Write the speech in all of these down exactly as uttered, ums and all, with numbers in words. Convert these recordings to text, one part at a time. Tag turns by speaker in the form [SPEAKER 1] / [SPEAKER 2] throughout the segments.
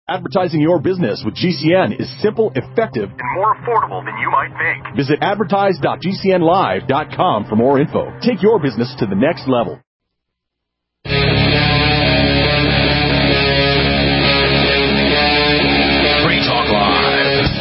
[SPEAKER 1] Advertising your business with G C N is simple, effective, and more affordable than you might think. Visit advertise dot g c n live dot com for more info. Take your business to the next level.
[SPEAKER 2] Free Talk Live.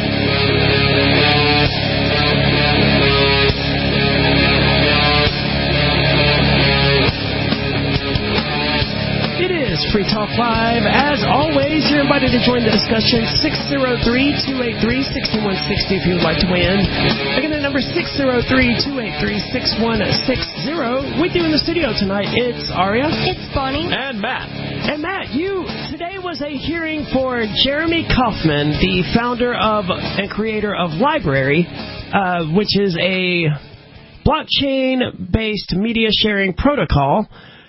[SPEAKER 3] Free Talk Live. As always, you're invited to join the discussion. six oh three, two eight three, six one six oh if you would like to weigh in. Again, the number six oh three, two eight three, six one six oh. With you in the studio tonight, it's Aria.
[SPEAKER 4] It's Bonnie.
[SPEAKER 3] And Matt. And Matt, you, today was a hearing for Jeremy Kauffman, the founder of and creator of LBRY, uh, which is a blockchain-based media sharing protocol.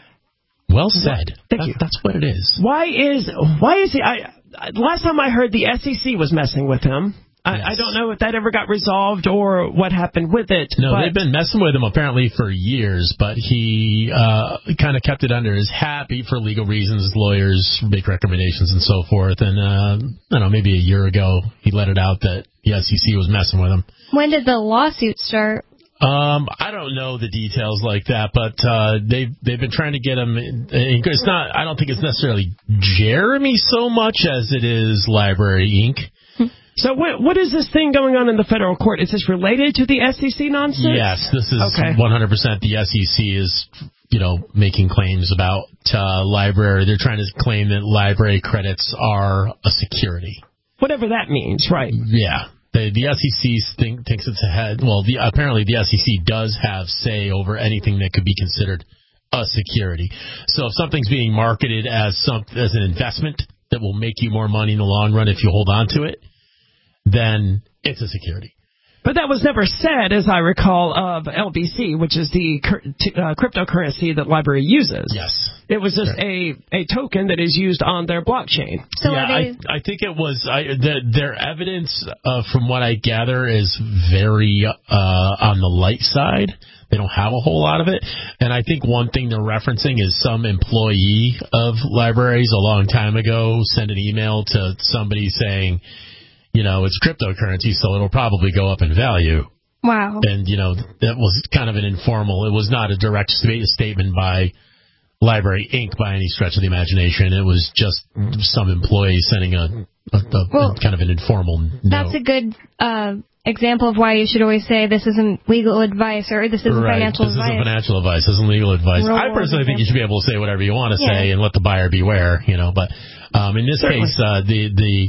[SPEAKER 5] Well said.
[SPEAKER 3] Thank
[SPEAKER 5] that,
[SPEAKER 3] you.
[SPEAKER 5] That's what it is.
[SPEAKER 3] Why is why is he? I, last time I heard, the S E C was messing with him. I,
[SPEAKER 5] yes.
[SPEAKER 3] I don't know if that ever got resolved or what happened with it.
[SPEAKER 5] No,
[SPEAKER 3] but
[SPEAKER 5] they've been messing with him apparently for years, but he uh, kind of kept it under his hat for legal reasons. Lawyers make recommendations and so forth. And uh, I don't know, maybe a year ago he let it out that the S E C was messing with him.
[SPEAKER 4] When did the lawsuit start?
[SPEAKER 5] Um, I don't know the details like that, but uh, they've they've been trying to get him. It's not. I don't think it's necessarily Jeremy so much as it is LBRY Incorporated.
[SPEAKER 3] So what what is this thing going on in the federal court? Is this related to the S E C nonsense?
[SPEAKER 5] Yes, this is
[SPEAKER 3] okay.
[SPEAKER 5] one hundred percent. The S E C is, you know, making claims about uh, LBRY. They're trying to claim that LBRY credits are a security.
[SPEAKER 3] Whatever that means, right?
[SPEAKER 5] Yeah. The, the S E C think, thinks it's ahead. Well, the, apparently the S E C does have say over anything that could be considered a security. So if something's being marketed as some as an investment that will make you more money in the long run if you hold on to it, then it's a security.
[SPEAKER 3] But that was never said, as I recall, of L B C, which is the uh, cryptocurrency that LBRY uses.
[SPEAKER 5] Yes.
[SPEAKER 3] It was just sure. a, a token that is used on their blockchain.
[SPEAKER 4] So
[SPEAKER 5] yeah, I, I think it was I, the, their evidence, uh, from what I gather, is very uh, on the light side. They don't have a whole lot of it. And I think one thing they're referencing is some employee of LBRY's a long time ago sent an email to somebody saying, you know, it's cryptocurrency, so it'll probably go up in value.
[SPEAKER 4] Wow.
[SPEAKER 5] And, you know, that was kind of an informal. It was not a direct statement by LBRY Incorporated by any stretch of the imagination. It was just some employee sending a, a, a, well, a kind of an informal note.
[SPEAKER 4] That's a good uh, example of why you should always say this isn't legal advice or this isn't
[SPEAKER 5] right.
[SPEAKER 4] financial
[SPEAKER 5] this
[SPEAKER 4] advice.
[SPEAKER 5] This isn't financial advice. This isn't legal advice.
[SPEAKER 4] Real
[SPEAKER 5] I personally think you should be able to say whatever you want to
[SPEAKER 4] yeah.
[SPEAKER 5] say and let the buyer beware, you know. But um, in this
[SPEAKER 3] Certainly.
[SPEAKER 5] case, uh, the the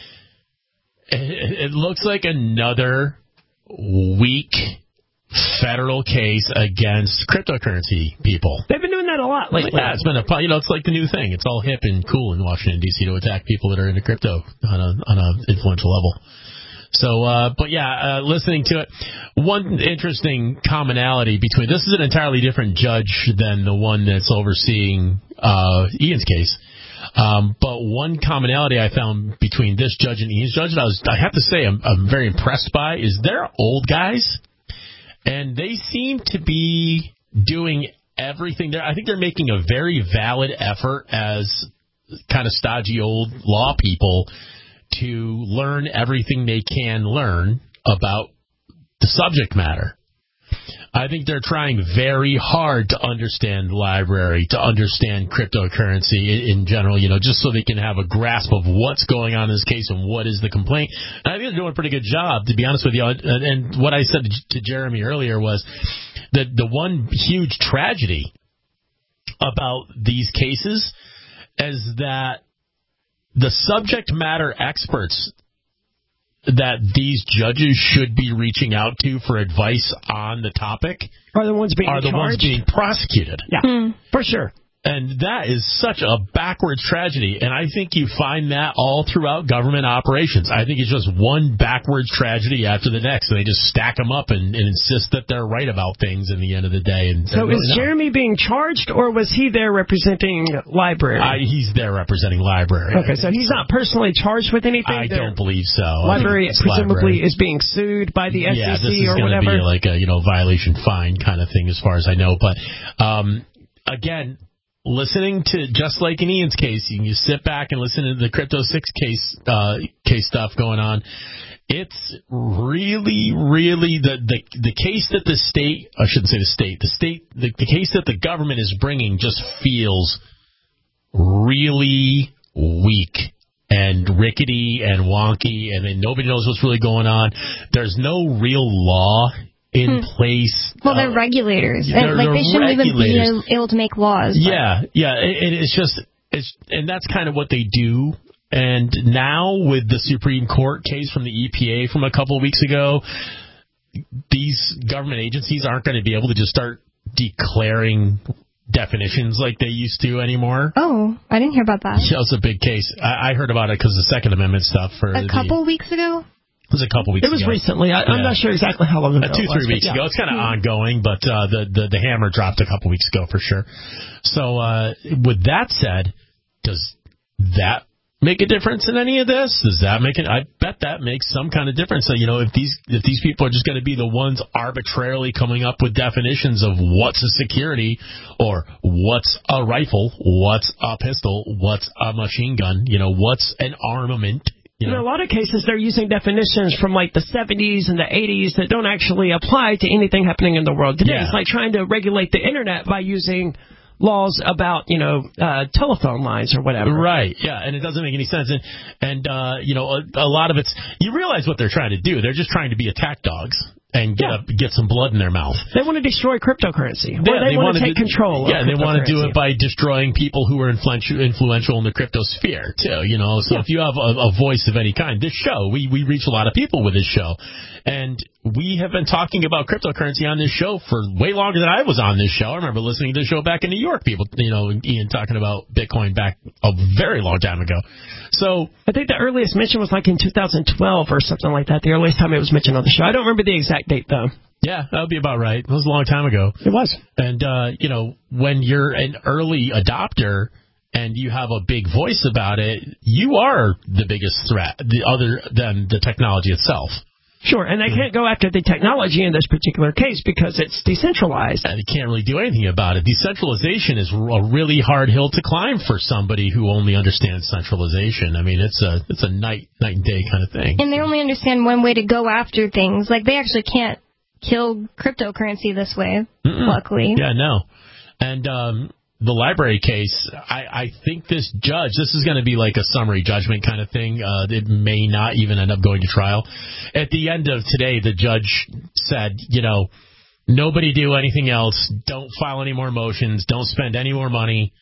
[SPEAKER 5] it, it looks like another weak federal case against cryptocurrency people.
[SPEAKER 3] They've been doing that a lot lately.
[SPEAKER 5] Yeah, it's been a you know it's like the new thing. It's all hip and cool in Washington D C to attack people that are into crypto on a on a influential level. So, uh, but yeah, uh, listening to it, one interesting commonality between this is an entirely different judge than the one that's overseeing uh, Ian's case. Um, but one commonality I found between this judge and Ian's judge that I was I have to say I'm, I'm very impressed by is they're old guys. And they seem to be doing everything there. I think they're making a very valid effort as kind of stodgy old law people to learn everything they can learn about the subject matter. I think they're trying very hard to understand LBRY, to understand cryptocurrency in, in general, you know, just so they can have a grasp of what's going on in this case and what is the complaint. And I think they're doing a pretty good job, to be honest with you. And, and what I said to, to Jeremy earlier was that the one huge tragedy about these cases is that the subject matter experts that these judges should be reaching out to for advice on the topic
[SPEAKER 3] are the ones being
[SPEAKER 5] are the
[SPEAKER 3] charged?
[SPEAKER 5] ones being prosecuted.
[SPEAKER 3] Yeah, mm. for sure.
[SPEAKER 5] And that is such a backwards tragedy. And I think you find that all throughout government operations. I think it's just one backwards tragedy after the next. And they just stack them up and, and insist that they're right about things in the end of the day. And
[SPEAKER 3] so is Jeremy being charged, or was he there representing LBRY?
[SPEAKER 5] Uh, he's there representing LBRY.
[SPEAKER 3] Okay, so he's not personally charged with anything?
[SPEAKER 5] I
[SPEAKER 3] there?
[SPEAKER 5] don't believe so.
[SPEAKER 3] LBRY presumably LBRY. is being sued by the S E C
[SPEAKER 5] yeah, this
[SPEAKER 3] or
[SPEAKER 5] is going to
[SPEAKER 3] whatever?
[SPEAKER 5] be like a, you know, violation fine kind of thing as far as I know. But, um, again... listening to, just like in Ian's case, you can just sit back and listen to the Crypto six case uh, case stuff going on. It's really, really the, the the case that the state, I shouldn't say the state, the state, the, the case that the government is bringing just feels really weak and rickety and wonky, and then nobody knows what's really going on. There's no real law in hmm. place.
[SPEAKER 4] Well, they're uh, regulators.
[SPEAKER 5] They're,
[SPEAKER 4] and, like,
[SPEAKER 5] they're
[SPEAKER 4] they shouldn't
[SPEAKER 5] regulators.
[SPEAKER 4] even be able to make laws.
[SPEAKER 5] Yeah, but. yeah. It, it's just, it's, and that's kind of what they do. And now with the Supreme Court case from the E P A from a couple of weeks ago, these government agencies aren't going to be able to just start declaring definitions like they used to anymore.
[SPEAKER 4] Oh, I didn't hear about that.
[SPEAKER 5] Yeah, it was a big case. I, I heard about it because of the Second Amendment stuff. For
[SPEAKER 4] a couple
[SPEAKER 5] the,
[SPEAKER 4] weeks ago?
[SPEAKER 5] It was a couple weeks ago.
[SPEAKER 3] It was
[SPEAKER 5] ago.
[SPEAKER 3] recently. I,
[SPEAKER 5] yeah.
[SPEAKER 3] I'm not sure exactly how long ago.
[SPEAKER 5] Uh, two, three
[SPEAKER 3] was,
[SPEAKER 5] weeks
[SPEAKER 3] yeah.
[SPEAKER 5] ago. It's kind of
[SPEAKER 4] mm-hmm.
[SPEAKER 5] ongoing, but uh, the, the, the hammer dropped a couple weeks ago for sure. So uh, with that said, does that make a difference in any of this? Does that make it? I bet that makes some kind of difference. So, you know, if these if these people are just going to be the ones arbitrarily coming up with definitions of what's a security or what's a rifle, what's a pistol, what's a machine gun, you know, what's an armament. You know,
[SPEAKER 3] in a lot of cases, they're using definitions from like the seventies and the eighties that don't actually apply to anything happening in the world today.
[SPEAKER 5] Yeah.
[SPEAKER 3] It's like trying to regulate the internet by using laws about, you know, uh, telephone lines or whatever.
[SPEAKER 5] Right, yeah, and it doesn't make any sense. And, and uh, you know, a, a lot of it's, you realize what they're trying to do. They're just trying to be attack dogs and get
[SPEAKER 3] yeah.
[SPEAKER 5] a, get some blood in their mouth.
[SPEAKER 3] They want to destroy cryptocurrency. Well,
[SPEAKER 5] yeah,
[SPEAKER 3] they, they want to take
[SPEAKER 5] do,
[SPEAKER 3] control
[SPEAKER 5] Yeah,
[SPEAKER 3] of
[SPEAKER 5] they want to do it by destroying people who are influential, influential in the crypto sphere, too, you know. So yeah. if you have a, a voice of any kind, this show, we, we reach a lot of people with this show. And we have been talking about cryptocurrency on this show for way longer than I was on this show. I remember listening to the show back in New York, people, you know, Ian talking about Bitcoin back a very long time ago. So
[SPEAKER 3] I think the earliest mention was like in two thousand twelve or something like that, the earliest time it was mentioned on the show. I don't remember the exact date, though.
[SPEAKER 5] Yeah, that would be about right. It was a long time ago.
[SPEAKER 3] It was.
[SPEAKER 5] And, uh, you know, when you're an early adopter and you have a big voice about it, you are the biggest threat, the other than the technology itself.
[SPEAKER 3] Sure, and they can't go after the technology in this particular case because it's decentralized.
[SPEAKER 5] And they can't really do anything about it. Decentralization is a really hard hill to climb for somebody who only understands centralization. I mean, it's a it's a night night and day kind of thing.
[SPEAKER 4] And they only understand one way to go after things. Like, they actually can't kill cryptocurrency this way, Mm-mm. luckily.
[SPEAKER 5] Yeah, no. And um, the library case, I, I think this judge, this is going to be like a summary judgment kind of thing. Uh, it may not even end up going to trial. At the end of today, the judge said, you know, nobody do anything else. Don't file any more motions. Don't spend any more money.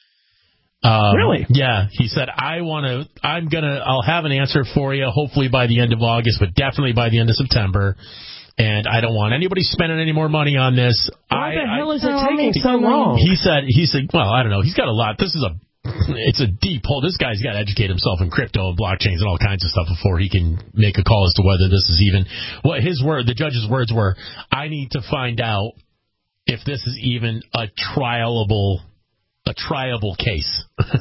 [SPEAKER 5] Um,
[SPEAKER 3] really?
[SPEAKER 5] Yeah. He said, I want to, I'm going to, I'll have an answer for you, hopefully by the end of August, but definitely by the end of September. And I don't want anybody spending any more money on this.
[SPEAKER 3] Why
[SPEAKER 5] I,
[SPEAKER 3] the hell
[SPEAKER 5] I,
[SPEAKER 3] is it
[SPEAKER 4] oh,
[SPEAKER 3] taking so long?
[SPEAKER 5] He said, he said, well, I don't know. He's got a lot. This is a, it's a deep hole. This guy's got to educate himself in crypto and blockchains and all kinds of stuff before he can make a call as to whether this is even, what his word, the judge's words were, I need to find out if this is even a trialable a triable case.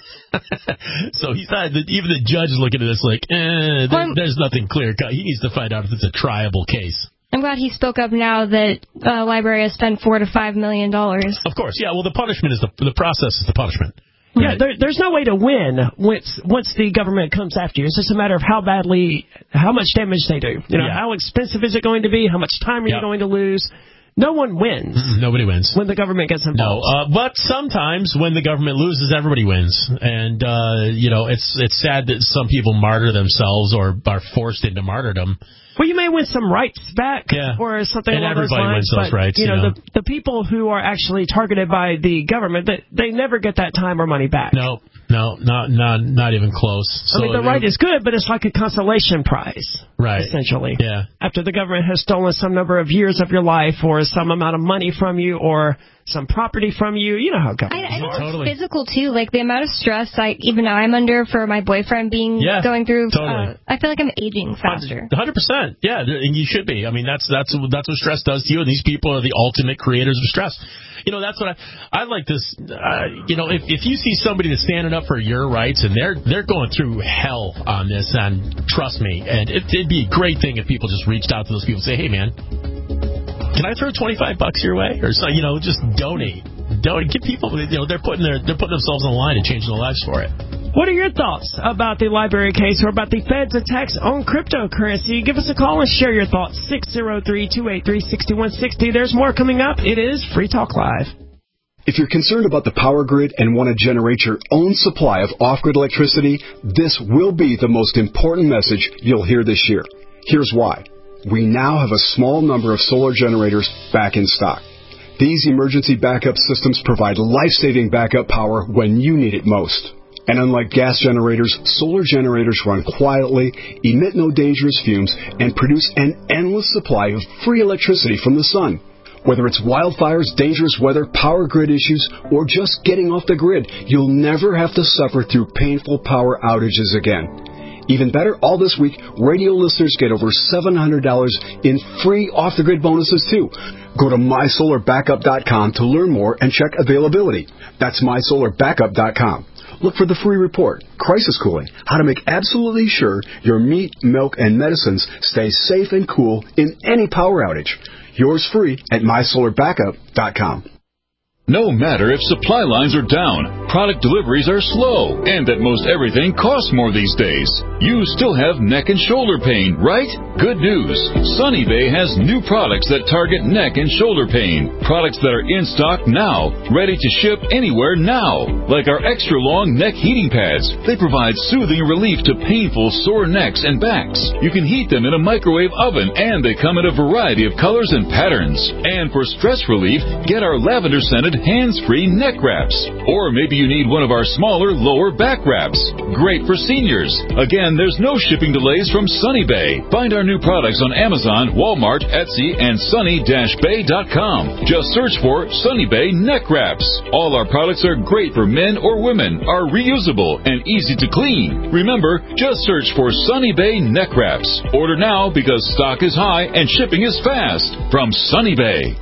[SPEAKER 5] So he thought that even the judge is looking at this like, eh, there, there's nothing clear cut. He needs to find out if it's a triable case.
[SPEAKER 4] I'm glad he spoke up now that uh, library has spent four to five million dollars.
[SPEAKER 5] Of course, yeah. Well, the punishment is the the process is the punishment.
[SPEAKER 3] Yeah, there, there's no way to win once once the government comes after you. It's just a matter of how badly, how much damage they do. You know, yeah. How expensive is it going to be? How much time are yep. you going to lose? No one wins.
[SPEAKER 5] Nobody wins
[SPEAKER 3] when the government gets involved.
[SPEAKER 5] No, uh, but sometimes when the government loses, everybody wins, and uh, you know it's it's sad that some people martyr themselves or are forced into martyrdom.
[SPEAKER 3] Well, you may win some rights back
[SPEAKER 5] yeah.
[SPEAKER 3] or something
[SPEAKER 5] and
[SPEAKER 3] along those
[SPEAKER 5] everybody
[SPEAKER 3] lines.
[SPEAKER 5] wins those
[SPEAKER 3] but,
[SPEAKER 5] rights.
[SPEAKER 3] You know,
[SPEAKER 5] you know.
[SPEAKER 3] The, the people who are actually targeted by the government, they, they never get that time or money back.
[SPEAKER 5] No, no, not not not even close. So
[SPEAKER 3] I mean, the right is good, but it's like a consolation prize,
[SPEAKER 5] right?
[SPEAKER 3] Essentially,
[SPEAKER 5] yeah.
[SPEAKER 3] After the government has stolen some number of years of your life, or some amount of money from you, or some property from you, you know how government.
[SPEAKER 4] I, I think
[SPEAKER 5] totally.
[SPEAKER 4] It's physical too. Like the amount of stress I even I'm under for my boyfriend being
[SPEAKER 5] yeah,
[SPEAKER 4] going through.
[SPEAKER 5] Totally.
[SPEAKER 4] Uh, I feel like I'm aging faster.
[SPEAKER 5] one hundred percent. Yeah, and you should be. I mean, that's that's that's what stress does to you. And these people are the ultimate creators of stress. You know, that's what I I like this. Uh, you know, if if you see somebody that's standing up for your rights and they're they're going through hell on this, and trust me, and it, it'd be a great thing if people just reached out to those people and say, hey, man, can I throw twenty-five bucks your way? Or, so, you know, just donate. Don't get people. You know, they're putting their they're putting themselves on the line and changing their lives for it.
[SPEAKER 3] What are your thoughts about the library case or about the Fed's attacks on cryptocurrency? Give us a call and share your thoughts. six oh three, two eight three, six one six oh. There's more coming up. It is Free Talk Live.
[SPEAKER 2] If you're concerned about the power grid and want to generate your own supply of off-grid electricity, this will be the most important message you'll hear this year. Here's why. We now have a small number of solar generators back in stock. These emergency backup systems provide life-saving backup power when you need it most. And unlike gas generators, solar generators run quietly, emit no dangerous fumes, and produce an endless supply of free electricity from the sun. Whether it's wildfires, dangerous weather, power grid issues, or just getting off the grid, you'll never have to suffer through painful power outages again. Even better, all this week, radio listeners get over seven hundred dollars in free off-the-grid bonuses, too. Go to my solar backup dot com to learn more and check availability. That's my solar backup dot com. Look for the free report, Crisis Cooling, how to make absolutely sure your meat, milk, and medicines stay safe and cool in any power outage. Yours free at my solar backup dot com.
[SPEAKER 6] No matter if supply lines are down, product deliveries are slow, and that most everything costs more these days, you still have neck and shoulder pain, right? Good news. Sunny Bay has new products that target neck and shoulder pain. Products that are in stock now, ready to ship anywhere now. Like our extra long neck heating pads. They provide soothing relief to painful sore necks and backs. You can heat them in a microwave oven, and they come in a variety of colors and patterns. And for stress relief, get our lavender scented hands-free neck wraps. Or maybe you need one of our smaller lower back wraps. Great for seniors. Again, there's no shipping delays from Sunny Bay. Find our new products on Amazon, Walmart, Etsy, and sunny dash bay dot com. Just search for Sunny Bay neck wraps. All our products are great for men or women, are reusable, and easy to clean. Remember, just search for Sunny Bay neck wraps. Order now because stock is high and shipping is fast. From Sunny Bay.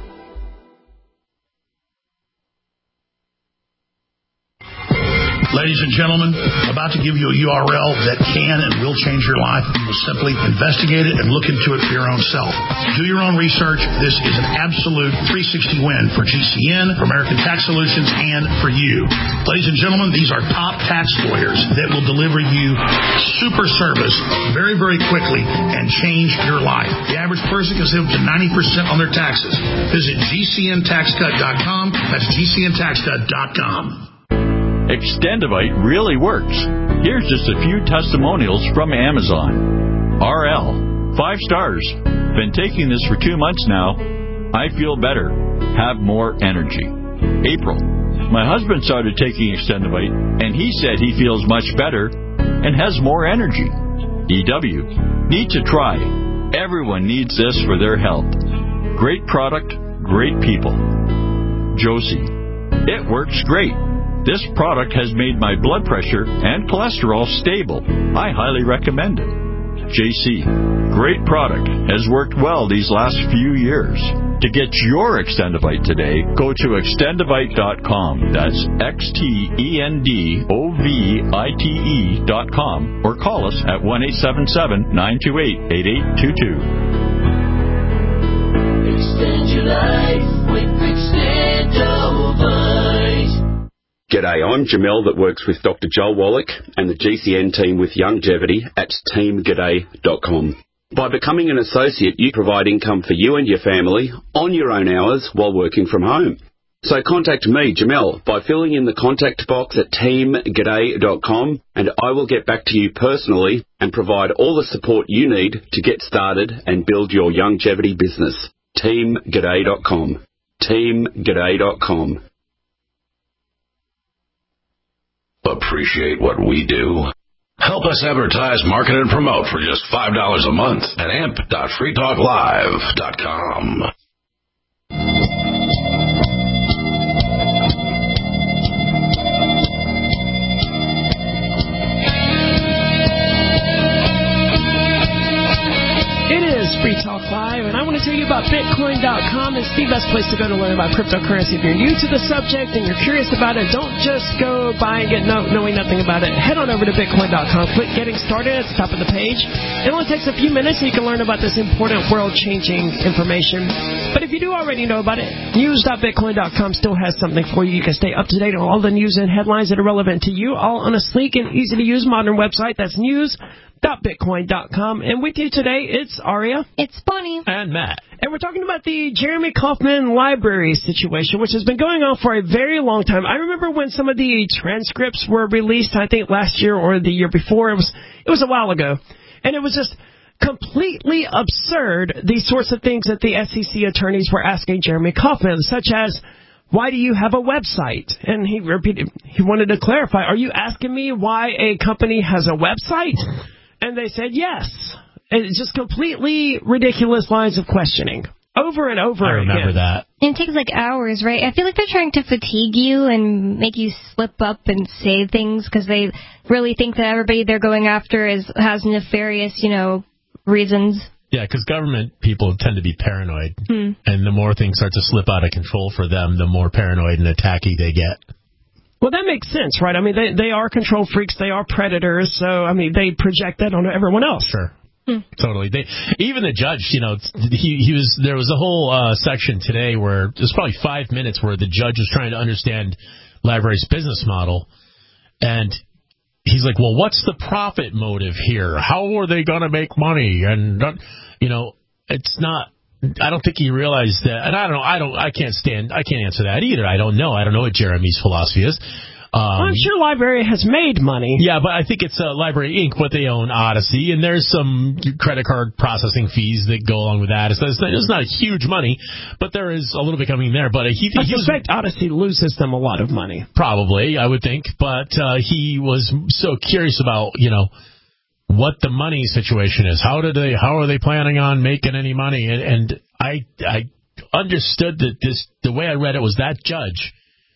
[SPEAKER 7] Ladies and gentlemen, about to give you a U R L that can and will change your life. You will simply investigate it and look into it for your own self. Do your own research. This is an absolute three sixty win for G C N, for American Tax Solutions, and for you. Ladies and gentlemen, these are top tax lawyers that will deliver you super service very, very quickly and change your life. The average person can save up to ninety percent on their taxes. Visit G C N tax cut dot com. That's G C N tax cut dot com.
[SPEAKER 8] Extendivite really works. Here's just a few testimonials from Amazon. R L, five stars. Been taking this for two months now. I feel better. Have more energy. April, my husband started taking Extendivite, and he said he feels much better and has more energy. E W, need to try. Everyone needs this for their health. Great product, great people. Josie, it works great. This product has made my blood pressure and cholesterol stable. I highly recommend it. J C, great product. Has worked well these last few years. To get your Extendivite today, go to extendivite dot com. That's X T E N D O V I T E dot com. Or call us at one eight seven seven, nine two eight, eight eight two two.
[SPEAKER 9] Extend your life with Extendivite.
[SPEAKER 10] G'day, I'm Jamel that works with Doctor Joel Wallach and the G C N team with Longevity at team g'day dot com. By becoming an associate, you provide income for you and your family on your own hours while working from home. So contact me, Jamel, by filling in the contact box at team g'day dot com, and I will get back to you personally and provide all the support you need to get started and build your longevity business. team g'day dot com. team g'day dot com.
[SPEAKER 11] Appreciate what we do? Help us advertise, market, and promote for just five dollars a month at amp dot free talk live dot com.
[SPEAKER 3] Free Talk Live, and I want to tell you about Bitcoin dot com. It's the best place to go to learn about cryptocurrency. If you're new to the subject and you're curious about it, don't just go buy and get no, knowing nothing about it. Head on over to Bitcoin dot com. Click Getting Started at the top of the page. It only takes a few minutes, and you can learn about this important world-changing information. But if you do already know about it, news dot Bitcoin dot com still has something for you. You can stay up to date on all the news and headlines that are relevant to you, all on a sleek and easy-to-use modern website. That's news dot Bitcoin dot com. And with you today, it's Aria.
[SPEAKER 4] It's Bonnie.
[SPEAKER 5] And Matt.
[SPEAKER 3] And we're talking about the Jeremy Kauffman library situation, which has been going on for a very long time. I remember when some of the transcripts were released, I think last year or the year before. It was, it was a while ago. And it was just completely absurd, these sorts of things that the S E C attorneys were asking Jeremy Kauffman, such as, why do you have a website? And he repeated, he wanted to clarify, are you asking me why a company has a website? And they said yes. And it's just completely ridiculous lines of questioning. Over and over again.
[SPEAKER 5] I remember
[SPEAKER 3] again.
[SPEAKER 5] that.
[SPEAKER 4] And it takes like hours, right? I feel like they're trying to fatigue you and make you slip up and say things because they really think that everybody they're going after is has nefarious, you know, reasons.
[SPEAKER 5] Yeah, because government people tend to be paranoid.
[SPEAKER 4] Hmm.
[SPEAKER 5] And the more things start to slip out of control for them, the more paranoid and attacky they get.
[SPEAKER 3] Well, that makes sense, right? I mean, they they are control freaks. They are predators. So, I mean, they project that on everyone else.
[SPEAKER 5] Sure. Hmm. Totally. They, even the judge, you know, he he was there was a whole uh, section today where it was probably five minutes where the judge was trying to understand LBRY's business model. And he's like, well, what's the profit motive here? How are they going to make money? And, you know, it's not. I don't think he realized that, and I don't know. I don't. I can't stand. I can't answer that either. I don't know. I don't know what Jeremy's philosophy is. Um,
[SPEAKER 3] well, I'm sure LBRY has made money.
[SPEAKER 5] Yeah, but I think it's uh, LBRY Incorporated, but they own Odyssey, and there's some credit card processing fees that go along with that. It's not, it's not huge money, but there is a little bit coming there. But he,
[SPEAKER 3] I
[SPEAKER 5] he
[SPEAKER 3] suspect
[SPEAKER 5] was,
[SPEAKER 3] Odyssey loses them a lot of money.
[SPEAKER 5] Probably, I would think. But uh, he was so curious about, you know, what the money situation is. How did they? How are they planning on making any money? And, and I, I understood that this. The way I read it was that judge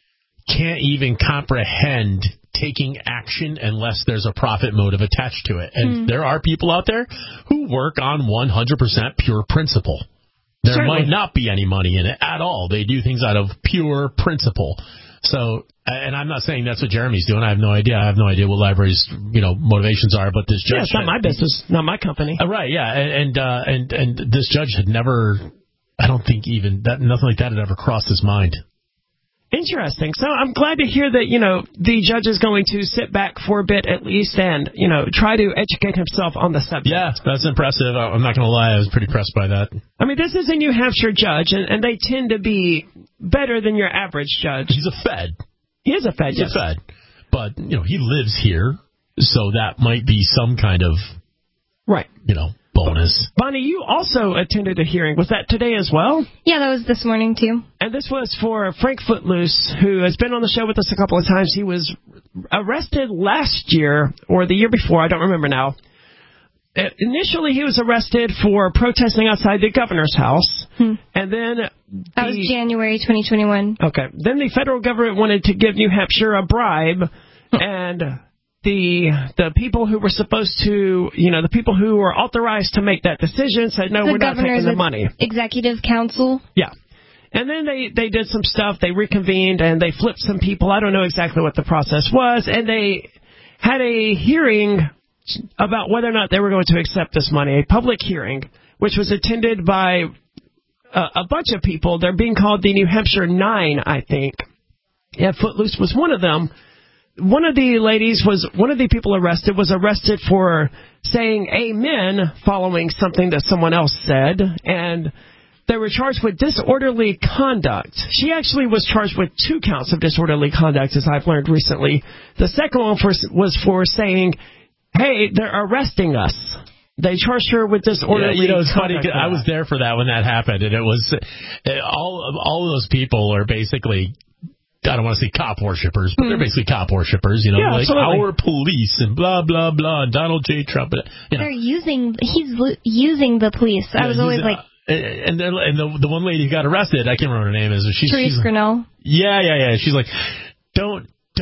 [SPEAKER 5] can't even comprehend taking action unless there's a profit motive attached to it. And mm. there are people out there who work on one hundred percent pure principle. There Certainly. might not be any money in it at all. They do things out of pure principle. So, and I'm not saying that's what Jeremy's doing. I have no idea. I have no idea what LBRY's, you know, motivations are. But this judge,
[SPEAKER 3] yeah, it's not my business, not my company.
[SPEAKER 5] Uh, right? Yeah, and and, uh, and and this judge had never. I don't think even that nothing like that had ever crossed his mind.
[SPEAKER 3] Interesting. So I'm glad to hear that, you know, the judge is going to sit back for a bit at least and, you know, try to educate himself on the subject.
[SPEAKER 5] Yeah, that's impressive. I'm not going to lie. I was pretty impressed by that.
[SPEAKER 3] I mean, this is a New Hampshire judge, and, and they tend to be better than your average judge.
[SPEAKER 5] He's a Fed.
[SPEAKER 3] He is a Fed,
[SPEAKER 5] He's
[SPEAKER 3] yes.
[SPEAKER 5] a Fed. But, you know, he lives here, so that might be some kind of,
[SPEAKER 3] right,
[SPEAKER 5] you know, bonus.
[SPEAKER 3] Bonnie, you also attended a hearing. Was that today as well?
[SPEAKER 4] Yeah, that was this morning, too.
[SPEAKER 3] And this was for Frank Footloose, who has been on the show with us a couple of times. He was arrested last year, or the year before, I don't remember now. Uh, initially, he was arrested for protesting outside the governor's house. Hmm. And then...
[SPEAKER 4] That the, was January twenty twenty-one.
[SPEAKER 3] Okay. Then the federal government wanted to give New Hampshire a bribe, and... The the people who were supposed to, you know, the people who were authorized to make that decision said, no,
[SPEAKER 4] the
[SPEAKER 3] we're not taking the money.
[SPEAKER 4] Executive Council.
[SPEAKER 3] Yeah. And then they, they did some stuff. They reconvened, and they flipped some people. I don't know exactly what the process was. And they had a hearing about whether or not they were going to accept this money, a public hearing, which was attended by a, a bunch of people. They're being called the New Hampshire Nine, I think. Yeah, Footloose was one of them. One of the ladies was, one of the people arrested was arrested for saying amen following something that someone else said, and they were charged with disorderly conduct. She actually was charged with two counts of disorderly conduct, as I've learned recently. The second one for, was for saying, hey, they're arresting us. They charged her with disorderly
[SPEAKER 5] yeah, you know, it's funny.
[SPEAKER 3] I
[SPEAKER 5] was there for that when that happened, and it was all all of those people are basically, I don't want to say cop worshippers, but mm. they're basically cop worshippers, you know,
[SPEAKER 3] yeah,
[SPEAKER 5] like
[SPEAKER 3] absolutely.
[SPEAKER 5] Our police and blah, blah, blah, and Donald J. Trump. You know.
[SPEAKER 4] They're using, he's lo- using the police. I
[SPEAKER 5] yeah,
[SPEAKER 4] was always like...
[SPEAKER 5] And, then, and the the one lady who got arrested, I can't remember her name is. She's,
[SPEAKER 4] Therese
[SPEAKER 5] she's
[SPEAKER 4] Grinnell.
[SPEAKER 5] Yeah, yeah, yeah. She's like, don't, don't,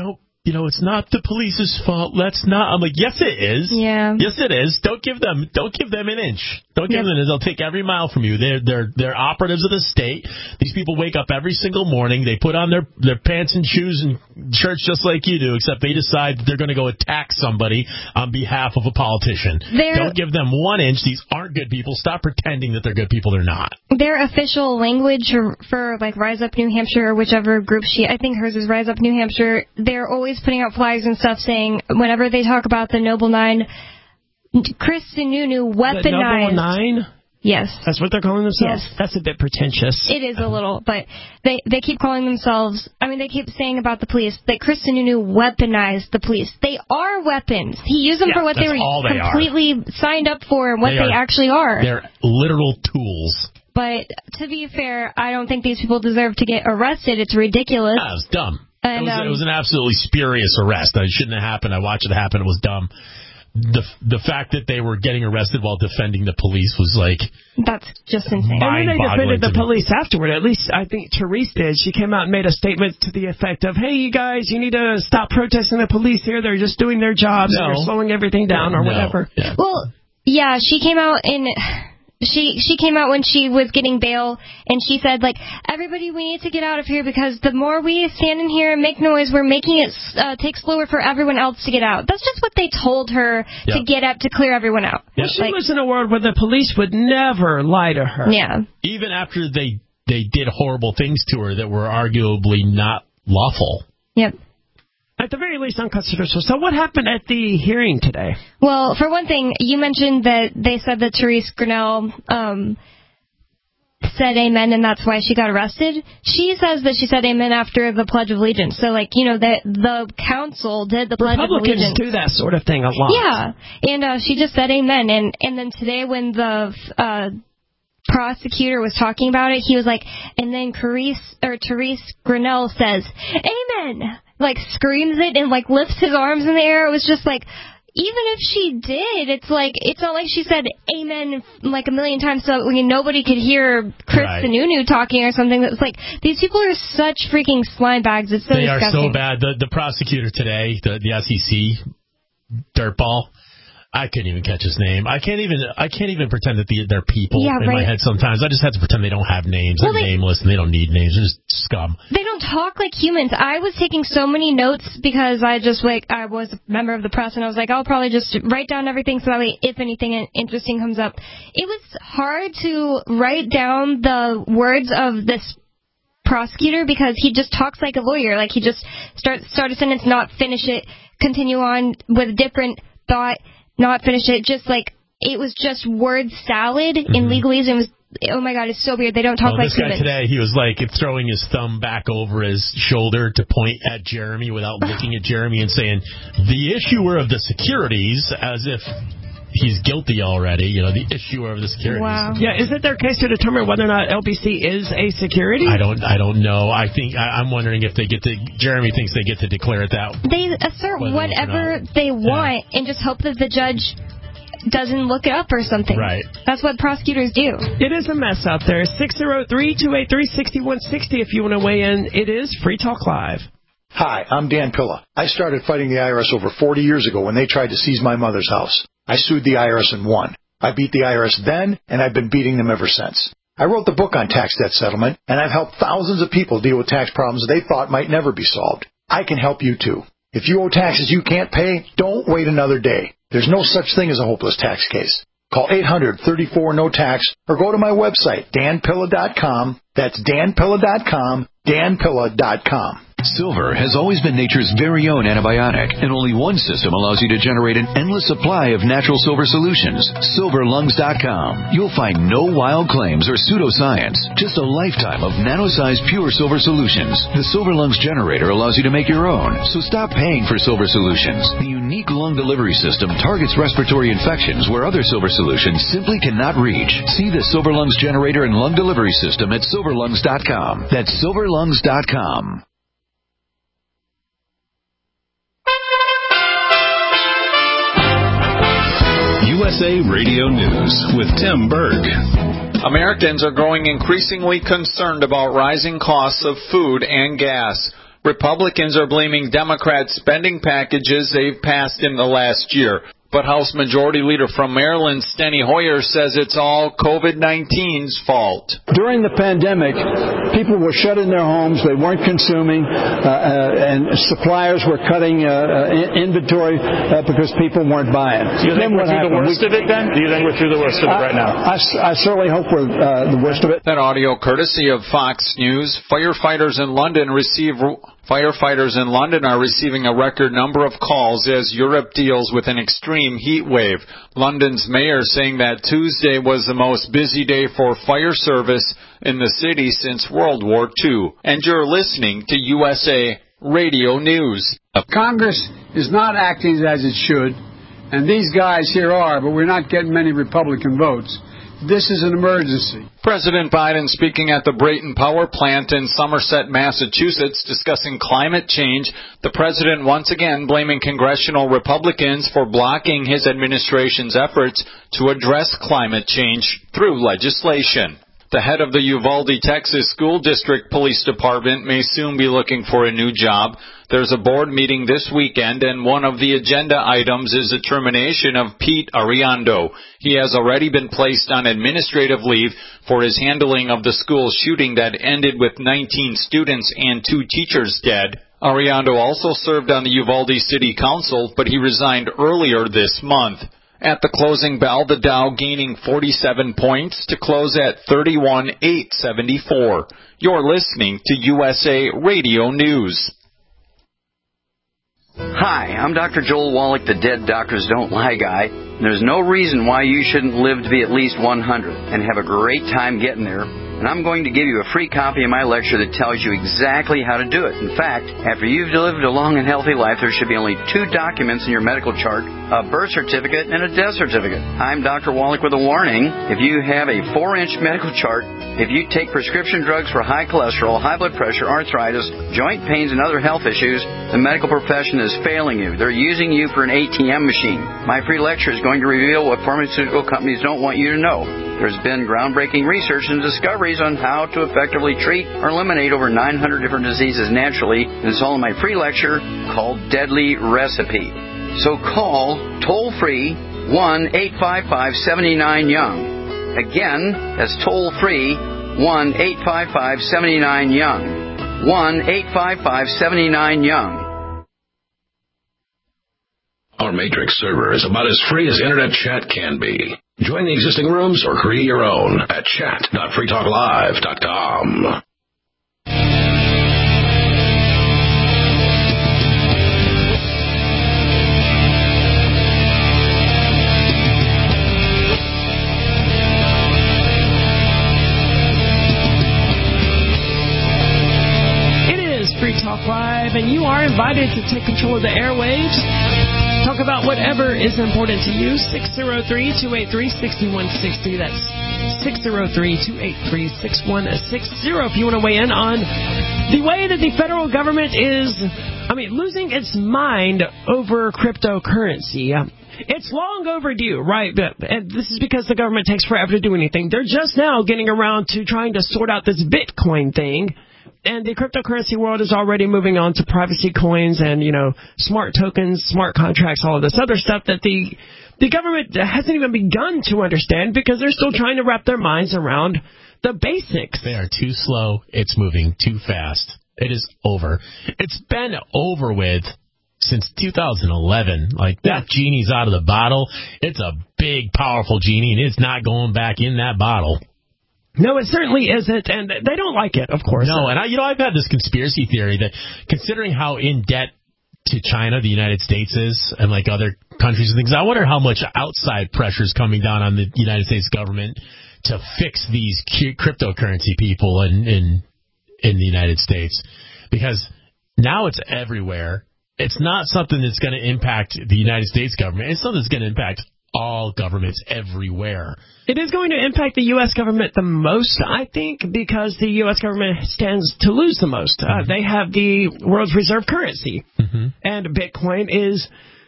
[SPEAKER 5] you know, it's not the police's fault. Let's not. I'm like, yes, it is.
[SPEAKER 4] Yeah.
[SPEAKER 5] Yes, it is. Don't give them. Don't give them an inch. Don't give yep. them an inch. They'll take every mile from you. They're they're they're operatives of the state. These people wake up every single morning. They put on their their pants and shoes and shirts just like you do, except they decide that they're going to go attack somebody on behalf of a politician. They're, Don't give them one inch. These aren't good people. Stop pretending that they're good people. They're not.
[SPEAKER 4] Their official language for, for like Rise Up New Hampshire or whichever group she, I think hers is Rise Up New Hampshire. They're always putting out flyers and stuff saying whenever they talk about the Noble Nine, Chris Sununu weaponized.
[SPEAKER 3] The Noble Nine?
[SPEAKER 4] Yes.
[SPEAKER 3] That's what they're calling themselves?
[SPEAKER 4] Yes.
[SPEAKER 3] That's a bit pretentious.
[SPEAKER 4] It is a little, but they they keep calling themselves, I mean, they keep saying about the police that Chris Sununu weaponized the police. They are weapons. He used them
[SPEAKER 5] yeah,
[SPEAKER 4] for what they were
[SPEAKER 5] they
[SPEAKER 4] completely
[SPEAKER 5] are.
[SPEAKER 4] signed up for and what
[SPEAKER 5] they,
[SPEAKER 4] they
[SPEAKER 5] are,
[SPEAKER 4] actually are.
[SPEAKER 5] They're literal tools.
[SPEAKER 4] But to be fair, I don't think these people deserve to get arrested. It's ridiculous.
[SPEAKER 5] That was dumb.
[SPEAKER 4] And,
[SPEAKER 5] it, was,
[SPEAKER 4] um, it
[SPEAKER 5] was an absolutely spurious arrest. It shouldn't have happened. I watched it happen. It was dumb. The the fact that they were getting arrested while defending the police was like...
[SPEAKER 4] That's just insane.
[SPEAKER 3] And then they defended the police afterward. At least I think Therese did. She came out and made a statement to the effect of, hey, you guys, you need to stop protesting the police here. They're just doing their jobs.
[SPEAKER 5] No.
[SPEAKER 3] They're slowing everything down or
[SPEAKER 5] no.
[SPEAKER 3] whatever.
[SPEAKER 5] Yeah.
[SPEAKER 4] Well, yeah, she came out in... She she came out when she was getting bail, and she said, like, everybody, we need to get out of here because the more we stand in here and make noise, we're making it uh, take slower for everyone else to get out. That's just what they told her yep. to get up to clear everyone out.
[SPEAKER 3] Well, she
[SPEAKER 4] like,
[SPEAKER 3] lives in a world where the police would never lie to her.
[SPEAKER 4] Yeah.
[SPEAKER 5] Even after they, they did horrible things to her that were arguably not lawful.
[SPEAKER 4] Yep.
[SPEAKER 3] At the very least, unconstitutional. So what happened at the hearing today?
[SPEAKER 4] Well, for one thing, you mentioned that they said that Therese Grinnell um, said amen, and that's why she got arrested. She says that she said amen after the Pledge of Allegiance. So, like, you know, the, the council did the Pledge of Allegiance.
[SPEAKER 3] Republicans do that sort of thing a lot.
[SPEAKER 4] Yeah, and uh, she just said amen. And, and then today when the... Uh, prosecutor was talking about it, he was like, and then Therese or Therese Grinnell says, amen, like screams it and like lifts his arms in the air. It was just like, even if she did, it's like, it's not like she said amen like a million times so I mean, nobody could hear Chris
[SPEAKER 5] right.
[SPEAKER 4] Sununu talking or something. It's like, these people are such freaking slime bags. It's so
[SPEAKER 5] they
[SPEAKER 4] disgusting.
[SPEAKER 5] They are so bad. The, the prosecutor today, the, the S E C dirtball, I couldn't even catch his name. I can't even I can't even pretend that the, they're people
[SPEAKER 4] yeah,
[SPEAKER 5] in
[SPEAKER 4] right.
[SPEAKER 5] my head sometimes. I just have to pretend they don't have names.
[SPEAKER 4] Well,
[SPEAKER 5] they're
[SPEAKER 4] they,
[SPEAKER 5] nameless, and they don't need names. They're just scum.
[SPEAKER 4] They don't talk like humans. I was taking so many notes because I just like I was a member of the press, and I was like, I'll probably just write down everything so that way if anything interesting comes up. It was hard to write down the words of this prosecutor because he just talks like a lawyer. Like he just start start a sentence, not finish it, continue on with a different thought. Not finish it, just like, it was just word salad mm-hmm. in legalese. It was, oh my God, it's so weird. They don't talk
[SPEAKER 5] well,
[SPEAKER 4] like
[SPEAKER 5] this
[SPEAKER 4] humans.
[SPEAKER 5] This guy today, he was like throwing his thumb back over his shoulder to point at Jeremy without looking at Jeremy and saying, the issuer of the securities, as if he's guilty already, you know, the issuer of the securities.
[SPEAKER 4] Wow.
[SPEAKER 3] Yeah, is it their case to determine whether or not L B C is a security?
[SPEAKER 5] I don't I don't know. I think, I, I'm wondering if they get to, Jeremy thinks they get to declare it that.
[SPEAKER 4] They assert whatever they want yeah. and just hope that the judge doesn't look it up or something.
[SPEAKER 5] Right.
[SPEAKER 4] That's what prosecutors do.
[SPEAKER 3] It is a mess out there. six oh three, two eight three, six one six oh if you want to weigh in. It is Free Talk Live.
[SPEAKER 12] Hi, I'm Dan Pilla. I started fighting the I R S over forty years ago when they tried to seize my mother's house. I sued the I R S and won. I beat the I R S then, and I've been beating them ever since. I wrote the book on tax debt settlement, and I've helped thousands of people deal with tax problems they thought might never be solved. I can help you, too. If you owe taxes you can't pay, don't wait another day. There's no such thing as a hopeless tax case. Call eight hundred, thirty-four, no tax or go to my website, dan pilla dot com. That's dan pilla dot com, dan pilla dot com.
[SPEAKER 13] Silver has always been nature's very own antibiotic, and only one system allows you to generate an endless supply of natural silver solutions. silver lungs dot com. You'll find no wild claims or pseudoscience, just a lifetime of nano-sized pure silver solutions. The Silver Lungs generator allows you to make your own, so stop paying for silver solutions. The unique lung delivery system targets respiratory infections where other silver solutions simply cannot reach. See the Silver Lungs generator and lung delivery system at silver lungs dot com. That's silver lungs dot com.
[SPEAKER 14] U S A Radio News with Tim Berg.
[SPEAKER 15] Americans are growing increasingly concerned about rising costs of food and gas. Republicans are blaming Democrats' spending packages they've passed in the last year. But House Majority Leader from Maryland, Steny Hoyer, says it's all COVID nineteen's fault.
[SPEAKER 16] During the pandemic, people were shut in their homes. They weren't consuming, uh, uh, and suppliers were cutting uh, uh, inventory uh, because people weren't buying.
[SPEAKER 17] Do you think we're through the worst of it then? Do you think we're through the worst of it right now?
[SPEAKER 16] I, I, I certainly hope we're uh, the worst of it.
[SPEAKER 15] That audio courtesy of Fox News. Firefighters in London receive... Firefighters in London are receiving a record number of calls as Europe deals with an extreme heat wave. London's mayor saying that Tuesday was the most busy day for fire service in the city since World War Two. And you're listening to U S A Radio News.
[SPEAKER 18] Congress is not acting as it should, and these guys here are, but we're not getting many Republican votes. This is an emergency.
[SPEAKER 15] President Biden speaking at the Brayton Power Plant in Somerset, Massachusetts, discussing climate change. The president once again blaming congressional Republicans for blocking his administration's efforts to address climate change through legislation. The head of the Uvalde, Texas School District Police Department may soon be looking for a new job. There's a board meeting this weekend, and one of the agenda items is the termination of Pete Ariando. He has already been placed on administrative leave for his handling of the school shooting that ended with nineteen students and two teachers dead. Ariando also served on the Uvalde City Council, but he resigned earlier this month. At the closing bell, the Dow gaining forty-seven points to close at thirty-one eight seventy-four. You're listening to U S A Radio News.
[SPEAKER 19] Hi, I'm Doctor Joel Wallach, the Dead Doctors Don't Lie guy. There's no reason why you shouldn't live to be at least one hundred and have a great time getting there. And I'm going to give you a free copy of my lecture that tells you exactly how to do it. In fact, after you've lived a long and healthy life, there should be only two documents in your medical chart, a birth certificate and a death certificate. I'm Doctor Wallach with a warning. If you have a four-inch medical chart, if you take prescription drugs for high cholesterol, high blood pressure, arthritis, joint pains, and other health issues, the medical profession is failing you. They're using you for an A T M machine. My free lecture is going to reveal what pharmaceutical companies don't want you to know. There's been groundbreaking research and discoveries on how to effectively treat or eliminate over nine hundred different diseases naturally, and it's all in my free lecture called Deadly Recipe. So call toll-free one eight five five seven nine young. Again, that's toll-free one eight five five seven nine young. one eight five five seven nine young.
[SPEAKER 11] Our Matrix server is about as free as internet chat can be. Join the existing rooms or create your own at chat dot free talk live dot com.
[SPEAKER 3] It is Free Talk Live, and you are invited to take control of the airwaves. Talk about whatever is important to you. six oh three, two eight three, six one six oh. That's six oh three, two eight three, six one six oh if you want to weigh in on the way that the federal government is, I mean, losing its mind over cryptocurrency. It's long overdue, right? And this is because the government takes forever to do anything. They're just now getting around to trying to sort out this Bitcoin thing. And the cryptocurrency world is already moving on to privacy coins and, you know, smart tokens, smart contracts, all of this other stuff that the the government hasn't even begun to understand because they're still trying to wrap their minds around the basics.
[SPEAKER 5] They are too slow. It's moving too fast. It is over. It's been over with since two thousand eleven. Like, that genie's out of the bottle. It's a big, powerful genie, and it's not going back in that bottle.
[SPEAKER 3] No, it certainly isn't, and they don't like it, of course.
[SPEAKER 5] No, and I, you know, I've had this conspiracy theory that considering how in debt to China the United States is, and like other countries and things, I wonder how much outside pressure is coming down on the United States government to fix these cryptocurrency people in in, in the United States, because now it's everywhere. It's not something that's going to impact the United States government. It's something that's going to impact all governments everywhere.
[SPEAKER 3] It is going to impact the U S government the most, I think, because the U S government stands to lose the most. Mm-hmm. Uh, they have the world's reserve currency, mm-hmm. and Bitcoin is,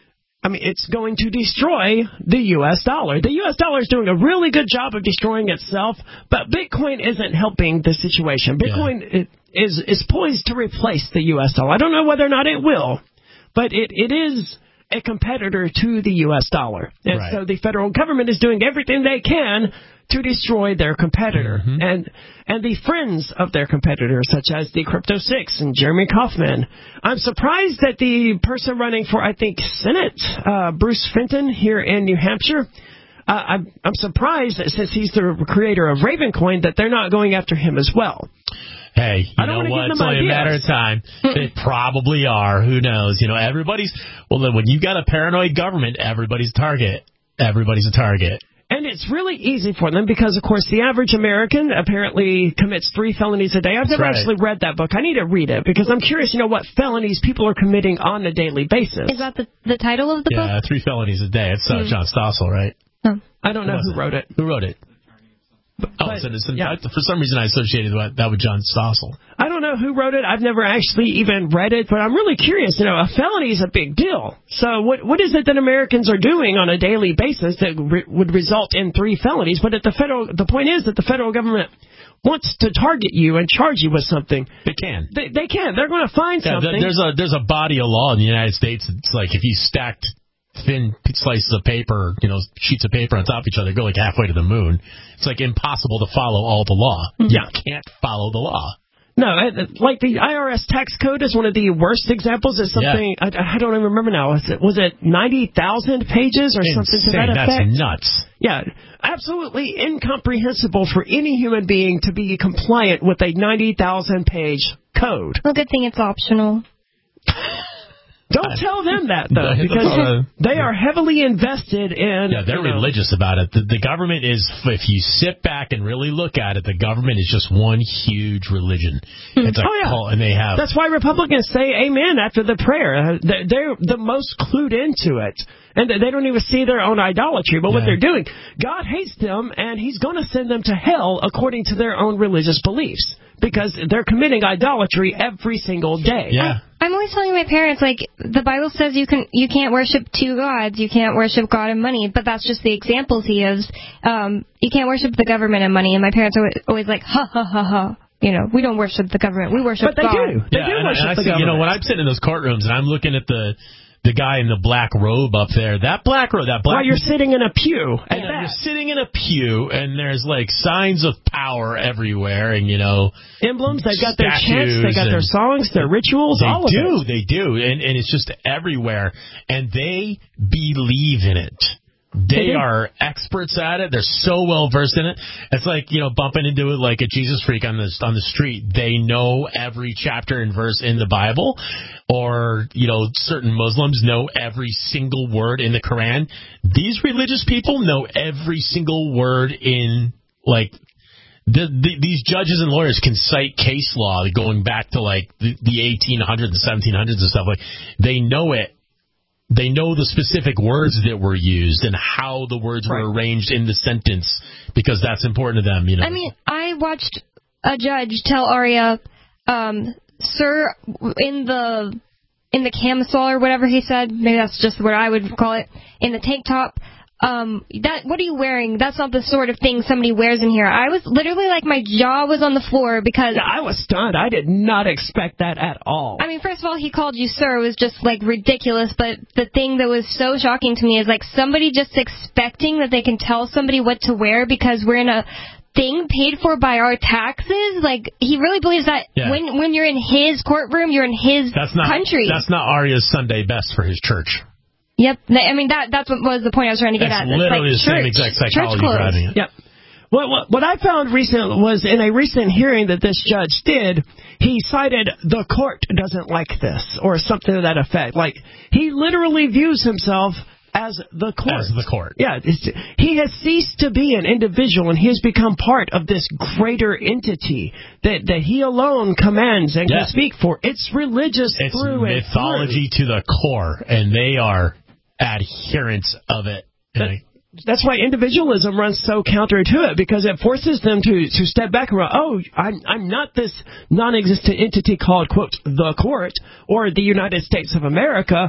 [SPEAKER 3] I mean, it's going to destroy the U S dollar. The U S dollar is doing a really good job of destroying itself, but Bitcoin isn't helping the situation. Bitcoin, yeah. it, is is poised to replace the U S dollar. I don't know whether or not it will, but it, it is a competitor to the U S dollar. And right. so the federal government is doing everything they can to destroy their competitor. Mm-hmm. And and the friends of their competitor, such as the Crypto Six and Jeremy Kauffman. I'm surprised that the person running for, I think, Senate, uh, Bruce Fenton, here in New Hampshire, uh, I'm, I'm surprised that since he's the creator of Ravencoin, that they're not going after him as well.
[SPEAKER 5] Hey, you I don't know what? It's only ideas. a matter of time. They probably are. Who knows? You know, everybody's... Well, then when you've got a paranoid government, everybody's a target. Everybody's a target.
[SPEAKER 3] And it's really easy for them because, of course, the average American apparently commits three felonies a day. I've
[SPEAKER 5] That's
[SPEAKER 3] never
[SPEAKER 5] right.
[SPEAKER 3] actually read that book. I need to read it because I'm curious, you know, what felonies people are committing on a daily basis.
[SPEAKER 4] Is that the, the title of the
[SPEAKER 5] yeah,
[SPEAKER 4] book?
[SPEAKER 5] Yeah, Three Felonies a Day. It's uh, mm. John Stossel, right?
[SPEAKER 4] Oh.
[SPEAKER 3] I don't know who
[SPEAKER 5] it?
[SPEAKER 3] wrote it.
[SPEAKER 5] Who wrote it? But, oh, so it's, yeah. For some reason I associated that with John Stossel.
[SPEAKER 3] I don't know who wrote it. I've never actually even read it, but I'm really curious. You know, a felony is a big deal. So what what is it that Americans are doing on a daily basis that re- would result in three felonies? But at the federal, the point is that the federal government wants to target you and charge you with something.
[SPEAKER 5] They can.
[SPEAKER 3] They, they can. They're going to find
[SPEAKER 5] yeah,
[SPEAKER 3] something.
[SPEAKER 5] There's a there's a body of law in the United States. It's like if you stacked thin slices of paper, you know, sheets of paper on top of each other, go like halfway to the moon. It's like impossible to follow all the law. Mm-hmm. You can't follow the law.
[SPEAKER 3] No, like the I R S tax code is one of the worst examples. It's something, yeah. I, I don't even remember now. Was it, was it ninety thousand pages or
[SPEAKER 5] Insane.
[SPEAKER 3] something to that effect?
[SPEAKER 5] That's nuts.
[SPEAKER 3] Yeah, absolutely incomprehensible for any human being to be compliant with a ninety thousand page code.
[SPEAKER 4] Well, good thing it's optional.
[SPEAKER 3] Don't tell them that, though, because they are heavily invested in...
[SPEAKER 5] Yeah, they're
[SPEAKER 3] you know,
[SPEAKER 5] religious about it. The, the government is, if you sit back and really look at it, the government is just one huge religion. It's a
[SPEAKER 3] oh, yeah.
[SPEAKER 5] cult, and they have...
[SPEAKER 3] That's why Republicans say amen after the prayer. They're the most clued into it. And they don't even see their own idolatry. But yeah. what they're doing, God hates them, and he's going to send them to hell according to their own religious beliefs. Because they're committing idolatry every single day.
[SPEAKER 5] Yeah.
[SPEAKER 4] I, I'm always telling my parents, like, the Bible says you can you can't worship two gods. You can't worship God and money. But that's just the examples he gives. Um, you can't worship the government and money. And my parents are always like, ha, ha, ha, ha. You know, we don't worship the government. We worship
[SPEAKER 3] God. But they
[SPEAKER 4] God.
[SPEAKER 3] do. They
[SPEAKER 5] yeah,
[SPEAKER 3] do
[SPEAKER 5] and
[SPEAKER 3] worship
[SPEAKER 5] I, and I
[SPEAKER 3] the
[SPEAKER 5] see,
[SPEAKER 3] government.
[SPEAKER 5] You know, when I'm sitting in those courtrooms and I'm looking at the... The guy in the black robe up there, that black robe, that black...
[SPEAKER 3] While you're sitting in a pew.
[SPEAKER 5] And you're sitting in a pew, and there's, like, signs of power everywhere, and, you know...
[SPEAKER 3] Emblems, they've got their chants, they got their songs, their rituals, all of it.
[SPEAKER 5] They do, they do, and, and it's just everywhere. And they believe in it. They are experts at it. They're so well versed in it. It's like, you know, bumping into it like a Jesus freak on the on the street. They know every chapter and verse in the Bible, or, you know, certain Muslims know every single word in the Quran. These religious people know every single word in, like, the, the, these judges and lawyers can cite case law going back to, like, the, the eighteen hundreds and seventeen hundreds and stuff. Like, they know it. They know the specific words that were used and how the words right. were arranged in the sentence, because that's important to them, you know.
[SPEAKER 4] I mean, I watched a judge tell Arya, um, sir, in the in the camisole or whatever he said, maybe that's just what I would call it, in the tank top, um, that what are you wearing? That's not the sort of thing somebody wears in here. I was literally like, my jaw was on the floor because...
[SPEAKER 3] Yeah, I was stunned. I did not expect that at all.
[SPEAKER 4] I mean, first of all, he called you sir was just, like, ridiculous, but the thing that was so shocking to me is, like, somebody just expecting that they can tell somebody what to wear because we're in a thing paid for by our taxes. Like, he really believes that yeah. when when you're in his courtroom, you're in his
[SPEAKER 5] that's not,
[SPEAKER 4] country.
[SPEAKER 5] That's not Arya's Sunday best for his church.
[SPEAKER 4] Yep. I mean, that that's what was the point I was trying to get
[SPEAKER 5] that's
[SPEAKER 4] at.
[SPEAKER 5] It's literally
[SPEAKER 4] like
[SPEAKER 5] the same
[SPEAKER 4] church,
[SPEAKER 5] exact psychology driving it.
[SPEAKER 3] Yep. What, what, what I found recent was in a recent hearing that this judge did, he cited the court doesn't like this, or something to that effect. Like, he literally views himself as the court.
[SPEAKER 5] As the court.
[SPEAKER 3] Yeah. He has ceased to be an individual, and he has become part of this greater entity that, that he alone commands and
[SPEAKER 5] yeah.
[SPEAKER 3] can speak for. It's religious
[SPEAKER 5] it's
[SPEAKER 3] through and
[SPEAKER 5] mythology
[SPEAKER 3] through.
[SPEAKER 5] to the core, and they are adherents of it.
[SPEAKER 3] That, that's why individualism runs so counter to it, because it forces them to, to step back and go, oh, I'm, I'm not this non-existent entity called, quote, the court or the United States of America.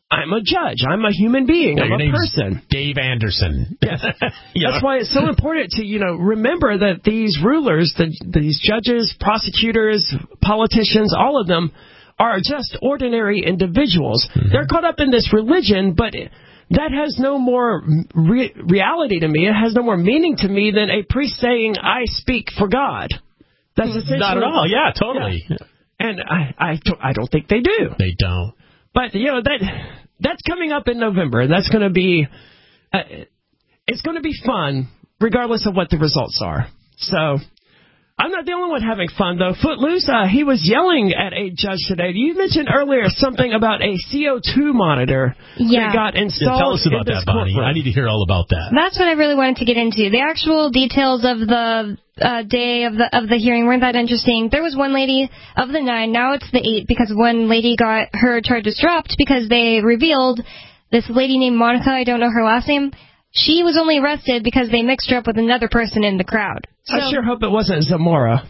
[SPEAKER 3] I'm a judge. I'm a human being.
[SPEAKER 5] Yeah,
[SPEAKER 3] I'm
[SPEAKER 5] your
[SPEAKER 3] a
[SPEAKER 5] name's
[SPEAKER 3] person.
[SPEAKER 5] Dave Anderson.
[SPEAKER 3] Yes.
[SPEAKER 5] Yeah.
[SPEAKER 3] That's why it's so important to, you know, remember that these rulers, the, these judges, prosecutors, politicians, all of them are just ordinary individuals. Mm-hmm. They're caught up in this religion, but that has no more re- reality to me. It has no more meaning to me than a priest saying, I speak for God. That's essentially...
[SPEAKER 5] Not at all. Yeah, totally.
[SPEAKER 3] Yeah. And I, I, I don't think they do.
[SPEAKER 5] They don't.
[SPEAKER 3] But, you know, that that's coming up in November. That's going to be, uh, it's going to be fun, regardless of what the results are. So, I'm not the only one having fun, though. Footloose, uh, he was yelling at a judge today. You mentioned earlier something about a C O two monitor
[SPEAKER 4] yeah.
[SPEAKER 3] that got installed.
[SPEAKER 5] Yeah, tell us about that, Bonnie.
[SPEAKER 3] Courtroom.
[SPEAKER 5] I need to hear all about that.
[SPEAKER 4] That's what I really wanted to get into. The actual details of the uh, day of the of the hearing weren't that interesting. There was one lady of the nine. Now it's the eight because one lady got her charges dropped because they revealed this lady named Monica. I don't know her last name. She was only arrested because they mixed her up with another person in the crowd. So,
[SPEAKER 3] I sure hope it wasn't Zamora.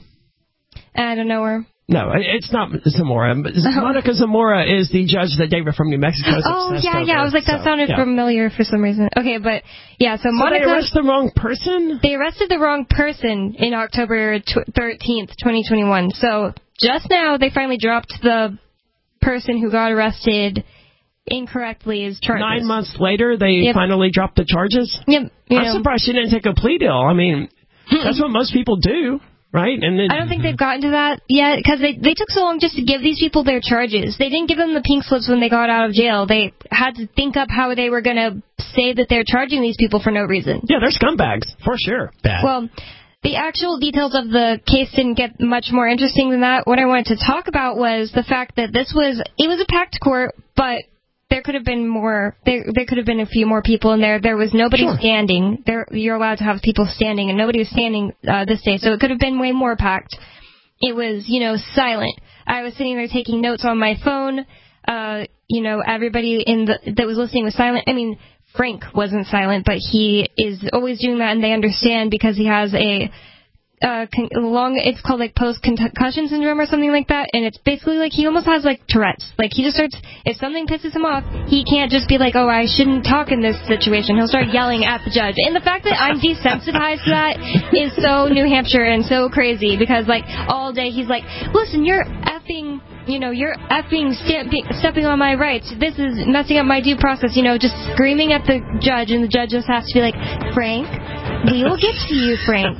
[SPEAKER 4] I don't know her.
[SPEAKER 3] No, it's not Zamora. Monica Zamora is the judge that David from New Mexico is
[SPEAKER 4] Oh,
[SPEAKER 3] obsessed
[SPEAKER 4] yeah,
[SPEAKER 3] over.
[SPEAKER 4] yeah. I was like, that
[SPEAKER 3] so,
[SPEAKER 4] sounded
[SPEAKER 3] yeah.
[SPEAKER 4] familiar for some reason. Okay, but, yeah, so,
[SPEAKER 3] so
[SPEAKER 4] Monica...
[SPEAKER 3] they arrested the wrong person?
[SPEAKER 4] They arrested the wrong person in October thirteenth, twenty twenty-one. So, just now, they finally dropped the person who got arrested incorrectly as charges.
[SPEAKER 3] Nine months later, they
[SPEAKER 4] yep.
[SPEAKER 3] finally dropped the charges?
[SPEAKER 4] Yep.
[SPEAKER 3] I'm
[SPEAKER 4] know.
[SPEAKER 3] surprised she didn't take a plea deal. I mean, that's what most people do, right? And then,
[SPEAKER 4] I don't think they've gotten to that yet, because they, they took so long just to give these people their charges. They didn't give them the pink slips when they got out of jail. They had to think up how they were going to say that they're charging these people for no reason.
[SPEAKER 3] Yeah, they're scumbags, for sure.
[SPEAKER 5] Bad.
[SPEAKER 4] Well, the actual details of the case didn't get much more interesting than that. What I wanted to talk about was the fact that this was, it was a packed court, but there could have been more, there there could have been a few more people in there. There was nobody sure. standing. There, you're allowed to have people standing, and nobody was standing uh, this day, so it could have been way more packed. It was, you know, silent. I was sitting there taking notes on my phone. Uh, you know, everybody in the that was listening was silent. I mean, Frank wasn't silent, but he is always doing that, and they understand because he has a uh, con- long, it's called like post-concussion syndrome or something like that, and it's basically like he almost has like Tourette's. Like he just starts, if something pisses him off, he can't just be like, oh, I shouldn't talk in this situation. He'll start yelling at the judge. And the fact that I'm desensitized to that is so New Hampshire and so crazy because like all day he's like, listen, you're effing... You know, you're effing stamping, stepping on my rights. This is messing up my due process. You know, just screaming at the judge, and the judge just has to be like, Frank, we will get to you, Frank.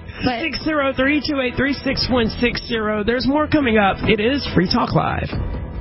[SPEAKER 3] six zero three, two eight three, six one six zero. There's more coming up. It is Free Talk Live.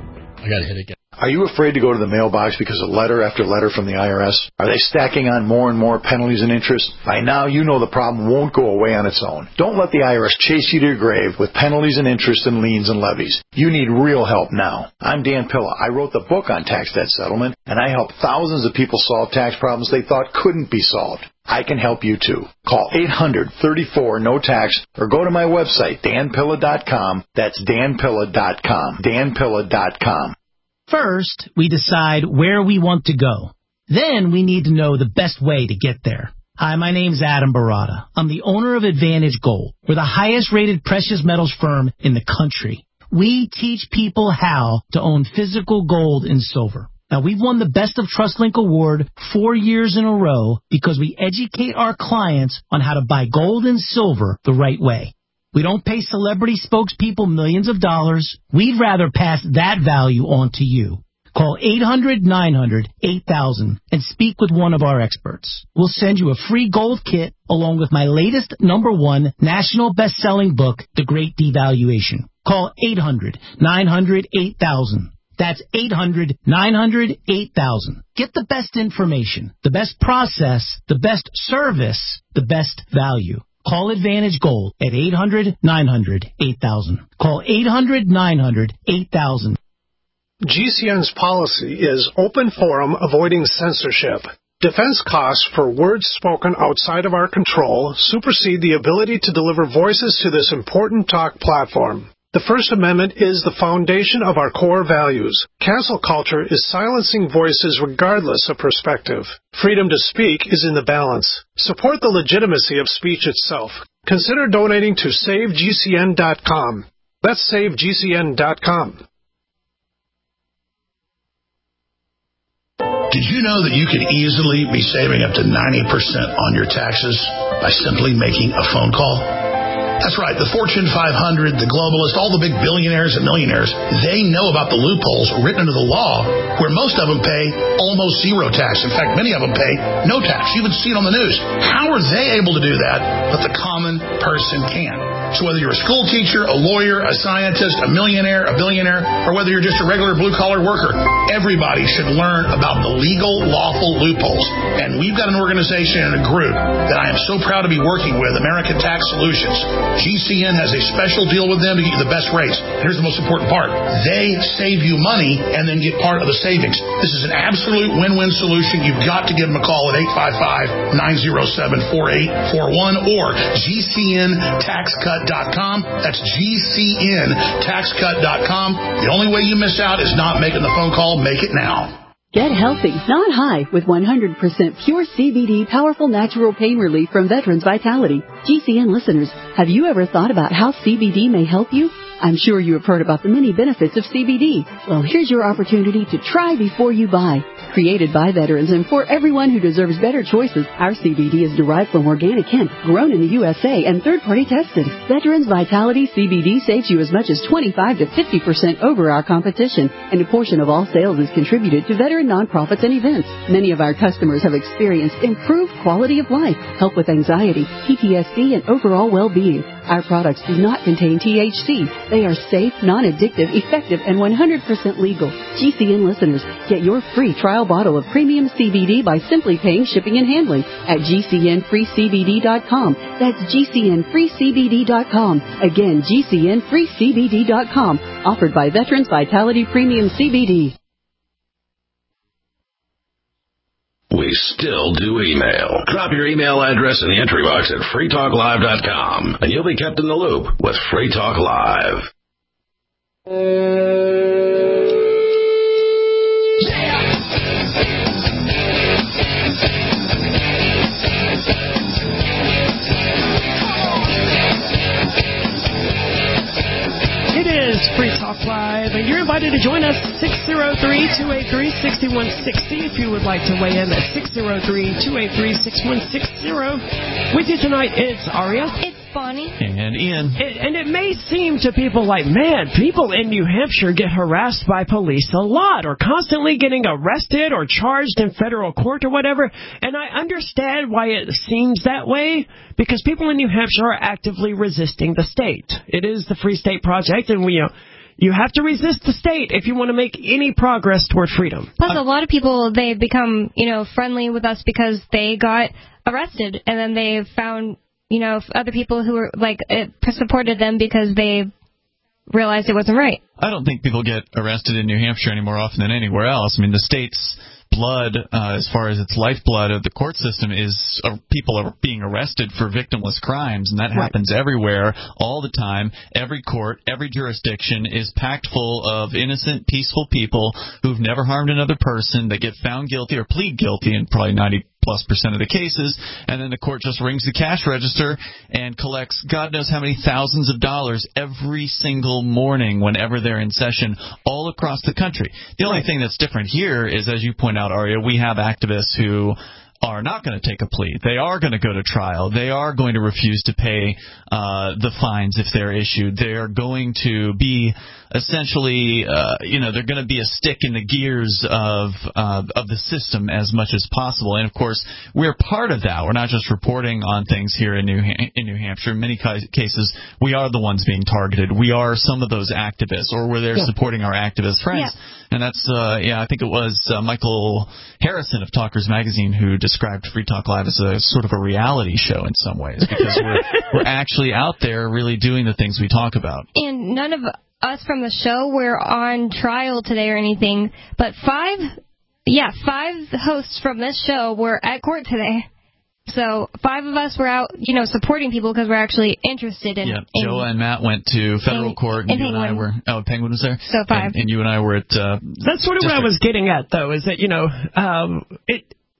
[SPEAKER 5] I got to hit it again.
[SPEAKER 12] Are you afraid to go to the mailbox because of letter after letter from the I R S? Are they stacking on more and more penalties and interest? By now, you know the problem won't go away on its own. Don't let the I R S chase you to your grave with penalties and interest and liens and levies. You need real help now. I'm Dan Pilla. I wrote the book on tax debt settlement, and I help thousands of people solve tax problems they thought couldn't be solved. I can help you too. Call eight hundred, thirty-four, no tax or go to my website, dan pilla dot com. That's dan pilla dot com. dan pilla dot com.
[SPEAKER 20] First, we decide where we want to go. Then we need to know the best way to get there. Hi, my name's Adam Barada. I'm the owner of Advantage Gold. We're the highest rated precious metals firm in the country. We teach people how to own physical gold and silver. Now, we've won the Best of TrustLink Award four years in a row because we educate our clients on how to buy gold and silver the right way. We don't pay celebrity spokespeople millions of dollars. We'd rather pass that value on to you. Call eight hundred, nine hundred, eight thousand and speak with one of our experts. We'll send you a free gold kit along with my latest number one national best-selling book, The Great Devaluation. Call eight hundred, nine hundred, eight thousand. That's eight hundred, nine hundred, eight thousand. Get the best information, the best process, the best service, the best value. Call Advantage Gold at eight hundred, nine hundred, eight thousand. Call eight hundred, nine hundred, eight thousand.
[SPEAKER 21] G C N's policy is open forum avoiding censorship. Defense costs for words spoken outside of our control supersede the ability to deliver voices to this important talk platform. The First Amendment is the foundation of our core values. Cancel culture is silencing voices regardless of perspective. Freedom to speak is in the balance. Support the legitimacy of speech itself. Consider donating to save G C N dot com. That's save G C N dot com.
[SPEAKER 7] Did you know that you could easily be saving up to ninety percent on your taxes by simply making a phone call? That's right. The Fortune five hundred, the globalists, all the big billionaires and millionaires, they know about the loopholes written into the law where most of them pay almost zero tax. In fact, many of them pay no tax. You even see it on the news. How are they able to do that, but the common person can? So whether you're a school teacher, a lawyer, a scientist, a millionaire, a billionaire, or whether you're just a regular blue-collar worker, everybody should learn about the legal, lawful loopholes. And we've got an organization and a group that I am so proud to be working with, American Tax Solutions. G C N has a special deal with them to get you the best rates. Here's the most important part. They save you money and then get part of the savings. This is an absolute win-win solution. You've got to give them a call at eight five five, nine oh seven, four eight four one or G C N tax cut dot com. That's G C N tax cut dot com. The only way you miss out is not making the phone call. Make it now.
[SPEAKER 1] Get healthy, not high, with one hundred percent pure C B D powerful natural pain relief from Veterans Vitality. G C N listeners, have you ever thought about how C B D may help you? I'm sure you have heard about the many benefits of C B D. Well, here's your opportunity to try before you buy. Created by veterans and for everyone who deserves better choices, our C B D is derived from organic hemp, grown in the U S A, and third-party tested. Veterans Vitality C B D saves you as much as twenty-five to fifty percent over our competition, and a portion of all sales is contributed to veteran nonprofits and events. Many of our customers have experienced improved quality of life, help with anxiety, P T S D, and overall well-being. Our products do not contain T H C. They are safe, non-addictive, effective, and one hundred percent legal. G C N listeners, get your free trial bottle of premium C B D by simply paying shipping and handling at G C N free C B D dot com. That's G C N free C B D dot com. Again, G C N free C B D dot com. Offered by Veterans Vitality Premium C B D.
[SPEAKER 11] We still do email. Drop your email address in the entry box at free talk live dot com, and you'll be kept in the loop with Free Talk Live.
[SPEAKER 3] It is Free Talk Live, and you're invited to join us, six oh three, two eight three, six one six oh. If you would like to weigh in, that's six oh three, two eight three, six one six oh. With you tonight, it's Aria.
[SPEAKER 4] It's Bonnie.
[SPEAKER 5] And Ian.
[SPEAKER 3] It, and it may seem to people like, man, people in New Hampshire get harassed by police a lot, or constantly getting arrested or charged in federal court or whatever. And I understand why it seems that way, because people in New Hampshire are actively resisting the state. It is the Free State Project, and we, you know, you have to resist the state if you want to make any progress toward freedom.
[SPEAKER 4] Plus, a lot of people, they become, you know, friendly with us because they got arrested, and then they found, you know, other people who were, like, it supported them because they realized it wasn't right.
[SPEAKER 22] I don't think people get arrested in New Hampshire any more often than anywhere else. I mean, the state's blood, uh, as far as its lifeblood of the court system, is uh, people are being arrested for victimless crimes, and that right. happens everywhere, all the time. Every court, every jurisdiction is packed full of innocent, peaceful people who've never harmed another person. They get found guilty or plead guilty in probably ninety plus percent of the cases, and then the court just rings the cash register and collects God knows how many thousands of dollars every single morning whenever they're in session all across the country. The only thing that's different here is, as you point out, Aria, we have activists who are not going to take a plea. They are going to go to trial. They are going to refuse to pay uh, the fines if they're issued. They are going to be essentially, uh, you know, they're going to be a stick in the gears of uh, of the system as much as possible. And, of course, we're part of that. We're not just reporting on things here in New in New Hampshire. In many cases, we are the ones being targeted. We are some of those activists, or we're there yeah. supporting our activist friends. Yeah. And that's, uh, yeah, I think it was uh, Michael Harrison of Talkers Magazine who described Free Talk Live as a sort of a reality show in some ways, because we're, we're actually out there really doing the things we talk about.
[SPEAKER 4] And none of us from the show were on trial today or anything, but five, yeah, five hosts from this show were at court today. So five of us were out, you know, supporting people because we're actually interested in.
[SPEAKER 22] Yeah, Joe and Matt went to federal
[SPEAKER 4] in,
[SPEAKER 22] court, and, and you Penguin. and I were. Oh, Penguin was there.
[SPEAKER 4] So five.
[SPEAKER 22] And, and you and I were at. Uh,
[SPEAKER 3] That's sort of
[SPEAKER 22] district.
[SPEAKER 3] what I was getting at, though, is that, you know, um, it.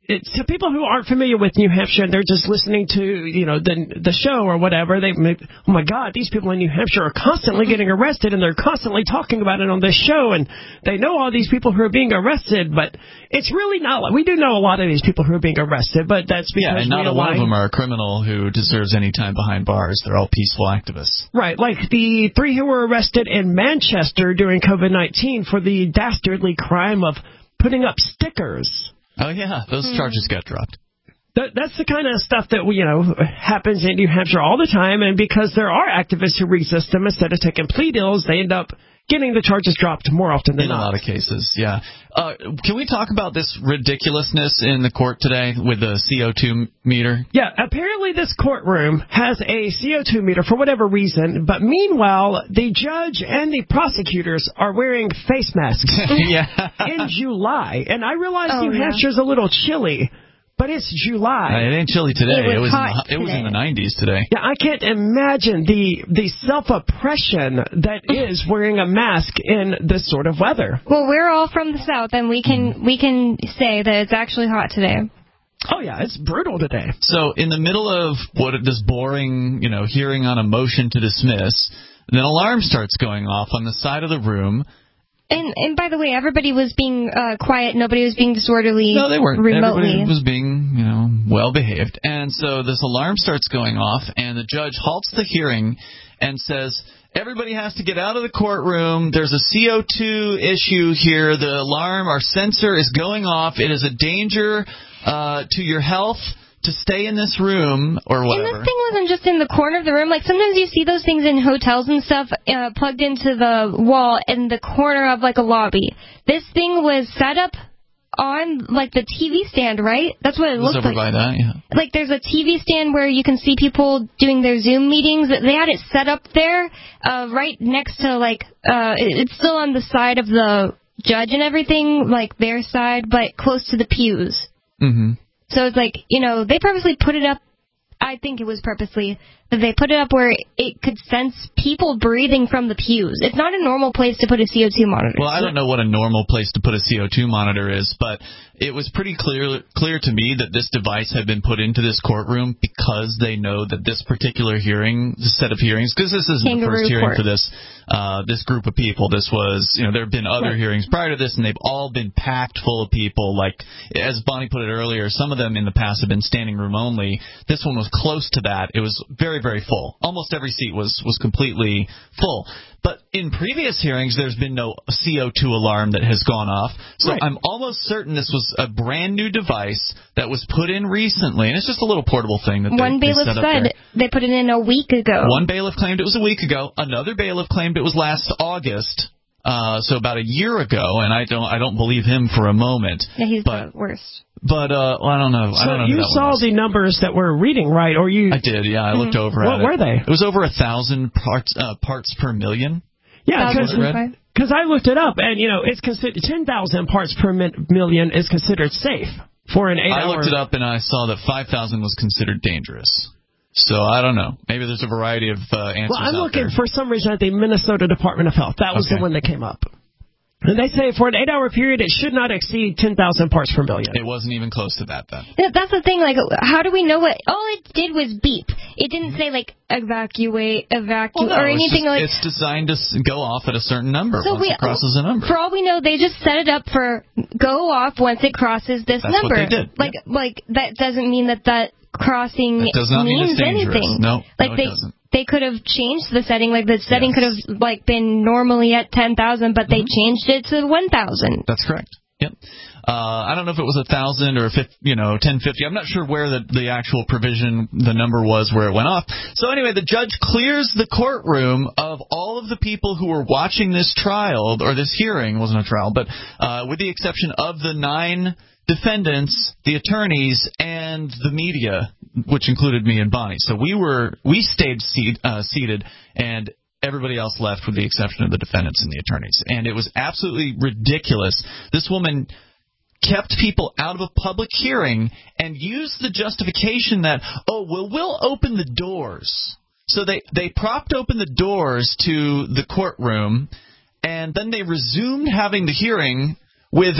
[SPEAKER 3] it, to people who aren't familiar with New Hampshire and they're just listening to, you know, the the show or whatever, they may, oh my God, these people in New Hampshire are constantly getting arrested and they're constantly talking about it on this show and they know all these people who are being arrested, but it's really not like, we do know a lot of these people who are being arrested, but that's because
[SPEAKER 22] yeah, and not
[SPEAKER 3] we
[SPEAKER 22] a one
[SPEAKER 3] align,
[SPEAKER 22] of them are a criminal who deserves any time behind bars. They're all peaceful activists.
[SPEAKER 3] Right, like the three who were arrested in Manchester during COVID nineteen for the dastardly crime of putting up stickers.
[SPEAKER 22] Oh, yeah, those
[SPEAKER 3] Hmm.
[SPEAKER 22] charges got dropped.
[SPEAKER 3] That, that's the kind of stuff that, you know, happens in New Hampshire all the time, and because there are activists who resist them, instead of taking plea deals, they end up getting the charges dropped more often than
[SPEAKER 22] in
[SPEAKER 3] not.
[SPEAKER 22] In a lot of cases, yeah. Uh, can we talk about this ridiculousness in the court today with the C O two meter?
[SPEAKER 3] Yeah, apparently this courtroom has a C O two meter for whatever reason, but meanwhile, the judge and the prosecutors are wearing face masks
[SPEAKER 22] yeah.
[SPEAKER 3] in July. And I realize
[SPEAKER 4] Oh,
[SPEAKER 3] New
[SPEAKER 4] yeah.
[SPEAKER 3] Hampshire's a little chilly, but it's July.
[SPEAKER 22] Uh, it ain't chilly today.
[SPEAKER 4] It was
[SPEAKER 22] It was,
[SPEAKER 4] hot
[SPEAKER 22] in, the, it was in the
[SPEAKER 4] today.
[SPEAKER 22] nineties today.
[SPEAKER 3] Yeah, I can't imagine the the self-oppression that is wearing a mask in this sort of weather.
[SPEAKER 4] Well, we're all from the South, and we can we can say that it's actually hot today.
[SPEAKER 3] Oh, yeah, it's brutal today.
[SPEAKER 22] So in the middle of what this boring, you know, hearing on a motion to dismiss, then alarm starts going off on the side of the room.
[SPEAKER 4] And and by the way, everybody was being uh, quiet. Nobody was being disorderly.
[SPEAKER 22] No, they weren't.
[SPEAKER 4] Remotely.
[SPEAKER 22] Everybody was being, you know, well behaved. And so this alarm starts going off, and the judge halts the hearing and says, everybody has to get out of the courtroom. There's a C O two issue here. The alarm, our sensor is going off. It is a danger uh, to your health to stay in this room or whatever.
[SPEAKER 4] And this thing wasn't just in the corner of the room. Like, sometimes you see those things in hotels and stuff uh, plugged into the wall in the corner of, like, a lobby. This thing was set up on, like, the T V stand, right? That's what it,
[SPEAKER 22] It was
[SPEAKER 4] looked
[SPEAKER 22] over
[SPEAKER 4] like.
[SPEAKER 22] by that, yeah.
[SPEAKER 4] Like, there's a T V stand where you can see people doing their Zoom meetings. They had it set up there uh, right next to, like, uh, it's still on the side of the judge and everything, like, their side, but close to the pews.
[SPEAKER 22] Mm-hmm.
[SPEAKER 4] So it's like, you know, they purposely put it up, I think it was purposely, that they put it up where it could sense people breathing from the pews. It's not a normal place to put a C O two monitor.
[SPEAKER 22] Well, I don't know what a normal place to put a C O two monitor is, but it was pretty clear clear to me that this device had been put into this courtroom because they know that this particular hearing, this set of hearings, because this isn't
[SPEAKER 4] Kangaroo
[SPEAKER 22] the first hearing
[SPEAKER 4] court.
[SPEAKER 22] for this uh, this group of people. This was, you know, there have been other
[SPEAKER 3] Right.
[SPEAKER 22] hearings prior to this, and they've all been packed full of people. Like, as Bonnie put it earlier, some of them in the past have been standing room only. This one was close to that. It was very, very full. Almost every seat was, was completely full. But in previous hearings, there's been no C O two alarm that has gone off. So
[SPEAKER 3] Right.
[SPEAKER 22] I'm almost certain this was a brand new device that was put in recently. And it's just a little portable thing that they,
[SPEAKER 4] One
[SPEAKER 22] they
[SPEAKER 4] bailiff
[SPEAKER 22] set up
[SPEAKER 4] said
[SPEAKER 22] there.
[SPEAKER 4] they put it in a week ago.
[SPEAKER 22] One bailiff claimed it was a week ago. Another bailiff claimed it was last August. Uh, so about a year ago, and I don't, I don't believe him for a moment.
[SPEAKER 4] Yeah, he's
[SPEAKER 22] but,
[SPEAKER 4] the worst.
[SPEAKER 22] But uh, well, I don't know. I
[SPEAKER 3] So
[SPEAKER 22] don't know who
[SPEAKER 3] you
[SPEAKER 22] that
[SPEAKER 3] saw
[SPEAKER 22] one was.
[SPEAKER 3] the numbers that we're reading, right? Or you?
[SPEAKER 22] I did, yeah. I looked over
[SPEAKER 3] What
[SPEAKER 22] at it.
[SPEAKER 3] were they?
[SPEAKER 22] It was over a thousand parts uh, parts per million.
[SPEAKER 3] Yeah,
[SPEAKER 22] That's what I read.
[SPEAKER 3] because I looked it up, and you know, it's considered ten thousand parts per min- million is considered safe for an eight-hour.
[SPEAKER 22] I looked it up and I saw that five thousand was considered dangerous. So I don't know. Maybe there's a variety of uh, answers
[SPEAKER 3] Well, I'm
[SPEAKER 22] out
[SPEAKER 3] looking
[SPEAKER 22] there.
[SPEAKER 3] for some reason at the Minnesota Department of Health. That was
[SPEAKER 22] Okay.
[SPEAKER 3] the one that came up. And they say for an eight-hour period, it should not exceed ten thousand parts per million.
[SPEAKER 22] It wasn't even close to that then.
[SPEAKER 4] Yeah, that's the thing. Like, how do we know what? All it did was beep. It didn't say like evacuate, evacuate,
[SPEAKER 22] Well, no,
[SPEAKER 4] or
[SPEAKER 22] it's
[SPEAKER 4] anything
[SPEAKER 22] just-
[SPEAKER 4] like.
[SPEAKER 22] It's designed to s- go off at a certain number
[SPEAKER 4] So
[SPEAKER 22] once
[SPEAKER 4] we,
[SPEAKER 22] it crosses a number.
[SPEAKER 4] For all we know, they just set it up for go off once it crosses this
[SPEAKER 22] That's what
[SPEAKER 4] number.
[SPEAKER 22] they did,
[SPEAKER 4] Like, like that doesn't mean that that crossing
[SPEAKER 22] That does not mean
[SPEAKER 4] means
[SPEAKER 22] it's dangerous.
[SPEAKER 4] anything.
[SPEAKER 22] No,
[SPEAKER 4] like
[SPEAKER 22] no, it
[SPEAKER 4] they
[SPEAKER 22] doesn't.
[SPEAKER 4] they could have changed the setting. Like the setting could have like been normally at ten thousand, but they changed it to one thousand.
[SPEAKER 22] That's correct. Yep. Uh, I don't know if it was a thousand or a fifty, you know, ten fifty. I'm not sure where the the actual provision, the number was where it went off. So anyway, the judge clears the courtroom of all of the people who were watching this trial or this hearing. It wasn't a trial, but uh, with the exception of the nine defendants, the attorneys, and the media, which included me and Bonnie. So we were we stayed seat, uh, seated and. Everybody else left with the exception of the defendants and the attorneys. And it was absolutely ridiculous. This woman kept people out of a public hearing and used the justification that, oh, well, we'll open the doors. So they, they propped open the doors to the courtroom, and then they resumed having the hearing with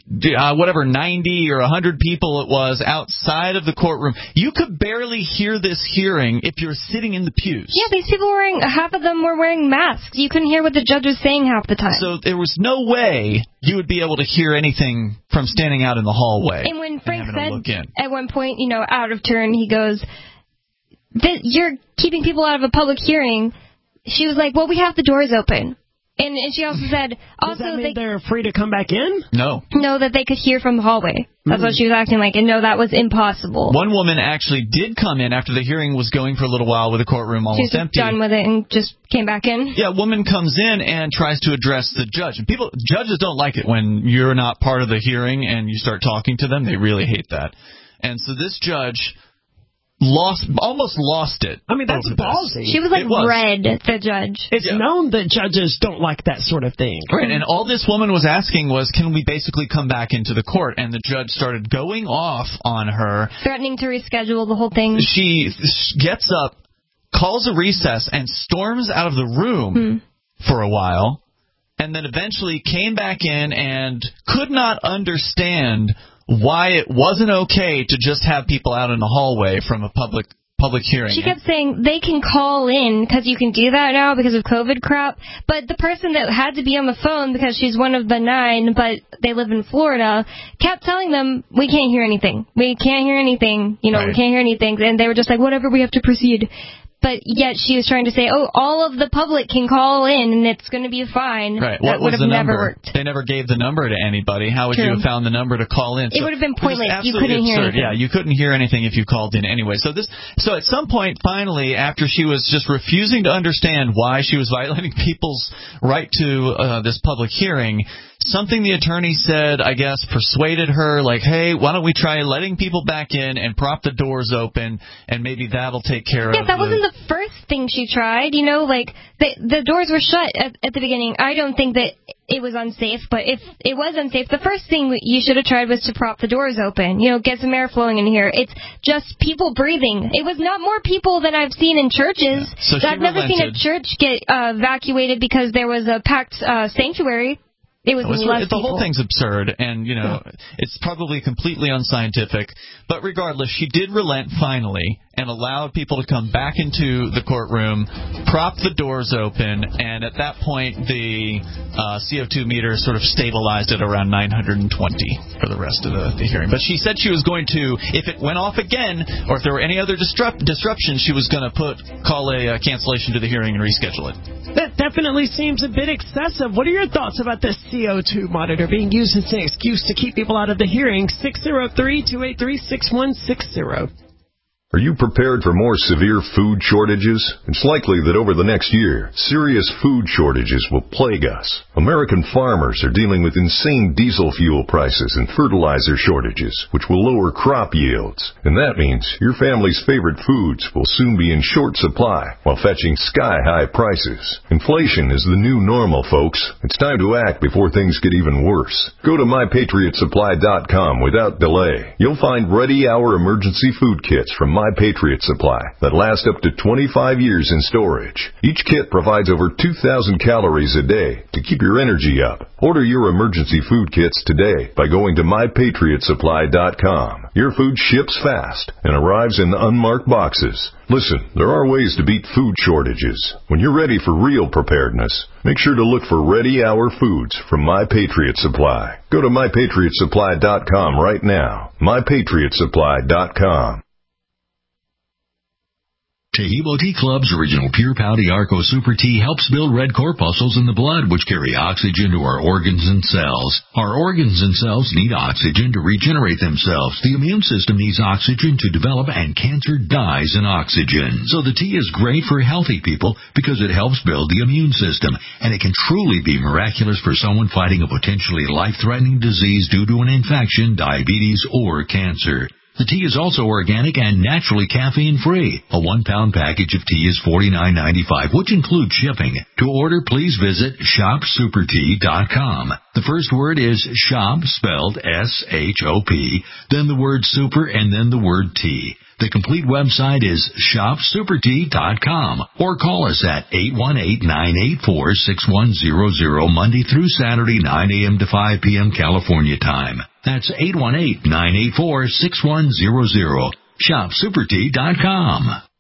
[SPEAKER 22] uh, whatever, ninety or one hundred people it was outside of the courtroom. You could barely hear this hearing if you're sitting in the pews.
[SPEAKER 4] Yeah, these people were wearing, half of them were wearing masks. You couldn't hear what the judge was saying half the time.
[SPEAKER 22] So there was no way you would be able to hear anything from standing out in the hallway.
[SPEAKER 4] And when Frank
[SPEAKER 22] and
[SPEAKER 4] said at one point, you know, out of turn, he goes, "You're keeping people out of a public hearing," she was like, "Well, we have the doors open." And, and she also said, also
[SPEAKER 3] Does that mean
[SPEAKER 4] they,
[SPEAKER 3] they're free to come back in?
[SPEAKER 22] No.
[SPEAKER 4] No, that they could hear from the hallway. That's mm. what she was acting like. And no, that was impossible.
[SPEAKER 22] One woman actually did come in after the hearing was going for a little while with the courtroom almost
[SPEAKER 4] she was
[SPEAKER 22] empty.
[SPEAKER 4] done with it and just came back in.
[SPEAKER 22] Yeah, a woman comes in and tries to address the judge. And people, judges don't like it when you're not part of the hearing and you start talking to them. They really hate that. And so this judge lost, almost lost it.
[SPEAKER 3] I mean, that's ballsy.
[SPEAKER 4] She was like
[SPEAKER 22] was.
[SPEAKER 4] red, the judge.
[SPEAKER 3] It's yeah. known that judges don't like that sort of thing.
[SPEAKER 22] Right, and all this woman was asking was, can we basically come back into the court? And the judge started going off on her.
[SPEAKER 4] Threatening to reschedule the whole thing.
[SPEAKER 22] She gets up, calls a recess, and storms out of the room hmm. for a while, and then eventually came back in and could not understand why it wasn't okay to just have people out in the hallway from a public public hearing.
[SPEAKER 4] She kept saying they can call in because you can do that now because of COVID crap, but the person that had to be on the phone because she's one of the nine, but they live in Florida, kept telling them, we can't hear anything. We can't hear anything. You know, right. we can't hear anything. And they were just like, whatever, we have to proceed. But yet she was trying to say, oh, all of the public can call in and it's going to be fine.
[SPEAKER 22] Right.
[SPEAKER 4] That
[SPEAKER 22] what
[SPEAKER 4] would
[SPEAKER 22] was
[SPEAKER 4] have
[SPEAKER 22] the
[SPEAKER 4] never
[SPEAKER 22] number?
[SPEAKER 4] worked.
[SPEAKER 22] They never gave the number to anybody. How would
[SPEAKER 4] True.
[SPEAKER 22] you have found the number to call in?
[SPEAKER 4] It
[SPEAKER 22] So
[SPEAKER 4] would have been pointless. You
[SPEAKER 22] absurd.
[SPEAKER 4] couldn't hear anything.
[SPEAKER 22] Yeah, you couldn't hear anything if you called in anyway. So this, so at some point, finally, after she was just refusing to understand why she was violating people's right to uh, this public hearing, something the attorney said, I guess, persuaded her, like, hey, why don't we try letting people back in and prop the doors open, and maybe that'll take care
[SPEAKER 4] yeah,
[SPEAKER 22] of it.
[SPEAKER 4] Yeah, that wasn't the first thing she tried. You know, like, the, the doors were shut at, at the beginning. I don't think that it was unsafe, but if it was unsafe, the first thing you should have tried was to prop the doors open. You know, get some air flowing in here. It's just people breathing. It was not more people than I've seen in churches.
[SPEAKER 22] Yeah. So
[SPEAKER 4] I've never
[SPEAKER 22] relented.
[SPEAKER 4] seen a church get uh, evacuated because there was a packed uh, sanctuary. It was,
[SPEAKER 22] it was
[SPEAKER 4] less
[SPEAKER 22] the
[SPEAKER 4] people.
[SPEAKER 22] whole thing's absurd, and, you know, yeah. it's probably completely unscientific. But regardless, she did relent finally and allowed people to come back into the courtroom, prop the doors open, and at that point the uh, C O two meter sort of stabilized at around nine hundred twenty for the rest of the, the hearing. But she said she was going to, if it went off again, or if there were any other disrupt, disruption, she was going to put call a uh, cancellation to the hearing and reschedule it.
[SPEAKER 3] That definitely seems a bit excessive. What are your thoughts about this C O two monitor being used as an excuse to keep people out of the hearing? six oh three, two eight three, six one six zero.
[SPEAKER 2] Are you prepared for more severe food shortages? It's likely that over the next year, serious food shortages will plague us. American farmers are dealing with insane diesel fuel prices and fertilizer shortages, which will lower crop yields. And that means your family's favorite foods will soon be in short supply while fetching sky-high prices. Inflation is the new normal, folks. It's time to act before things get even worse. Go to my patriot supply dot com without delay. You'll find ready-hour emergency food kits from My Patriot Supply that last up to twenty-five years in storage. Each kit provides over two thousand calories a day to keep your energy up. Order your emergency food kits today by going to my patriot supply dot com. Your food ships fast and arrives in unmarked boxes. Listen, there are ways to beat food shortages. When you're ready for real preparedness, make sure to look for Ready Hour Foods from My Patriot Supply. Go to my patriot supply dot com right now. my patriot supply dot com.
[SPEAKER 11] Taheebo Tea Club's original Pure Pouty Arco Super Tea helps build red corpuscles in the blood, which carry oxygen to our organs and cells. Our organs and cells need oxygen to regenerate themselves. The immune system needs oxygen to develop, and cancer dies in oxygen. So the tea is great for healthy people because it helps build the immune system, and it can truly be miraculous for someone fighting a potentially life-threatening disease due to an infection, diabetes, or cancer. The tea is also organic and naturally caffeine-free. A one-pound package of tea is forty-nine ninety-five, which includes shipping. To order, please visit shop super tea dot com. The first word is shop, spelled S H O P, then the word super, and then the word tea. The complete website is shop super tea dot com or call us at eight one eight, nine eight four, six one zero zero Monday through Saturday, nine a.m. to five p.m. California time. That's eight one eight, nine eight four, six one zero zero. shop super tea dot com.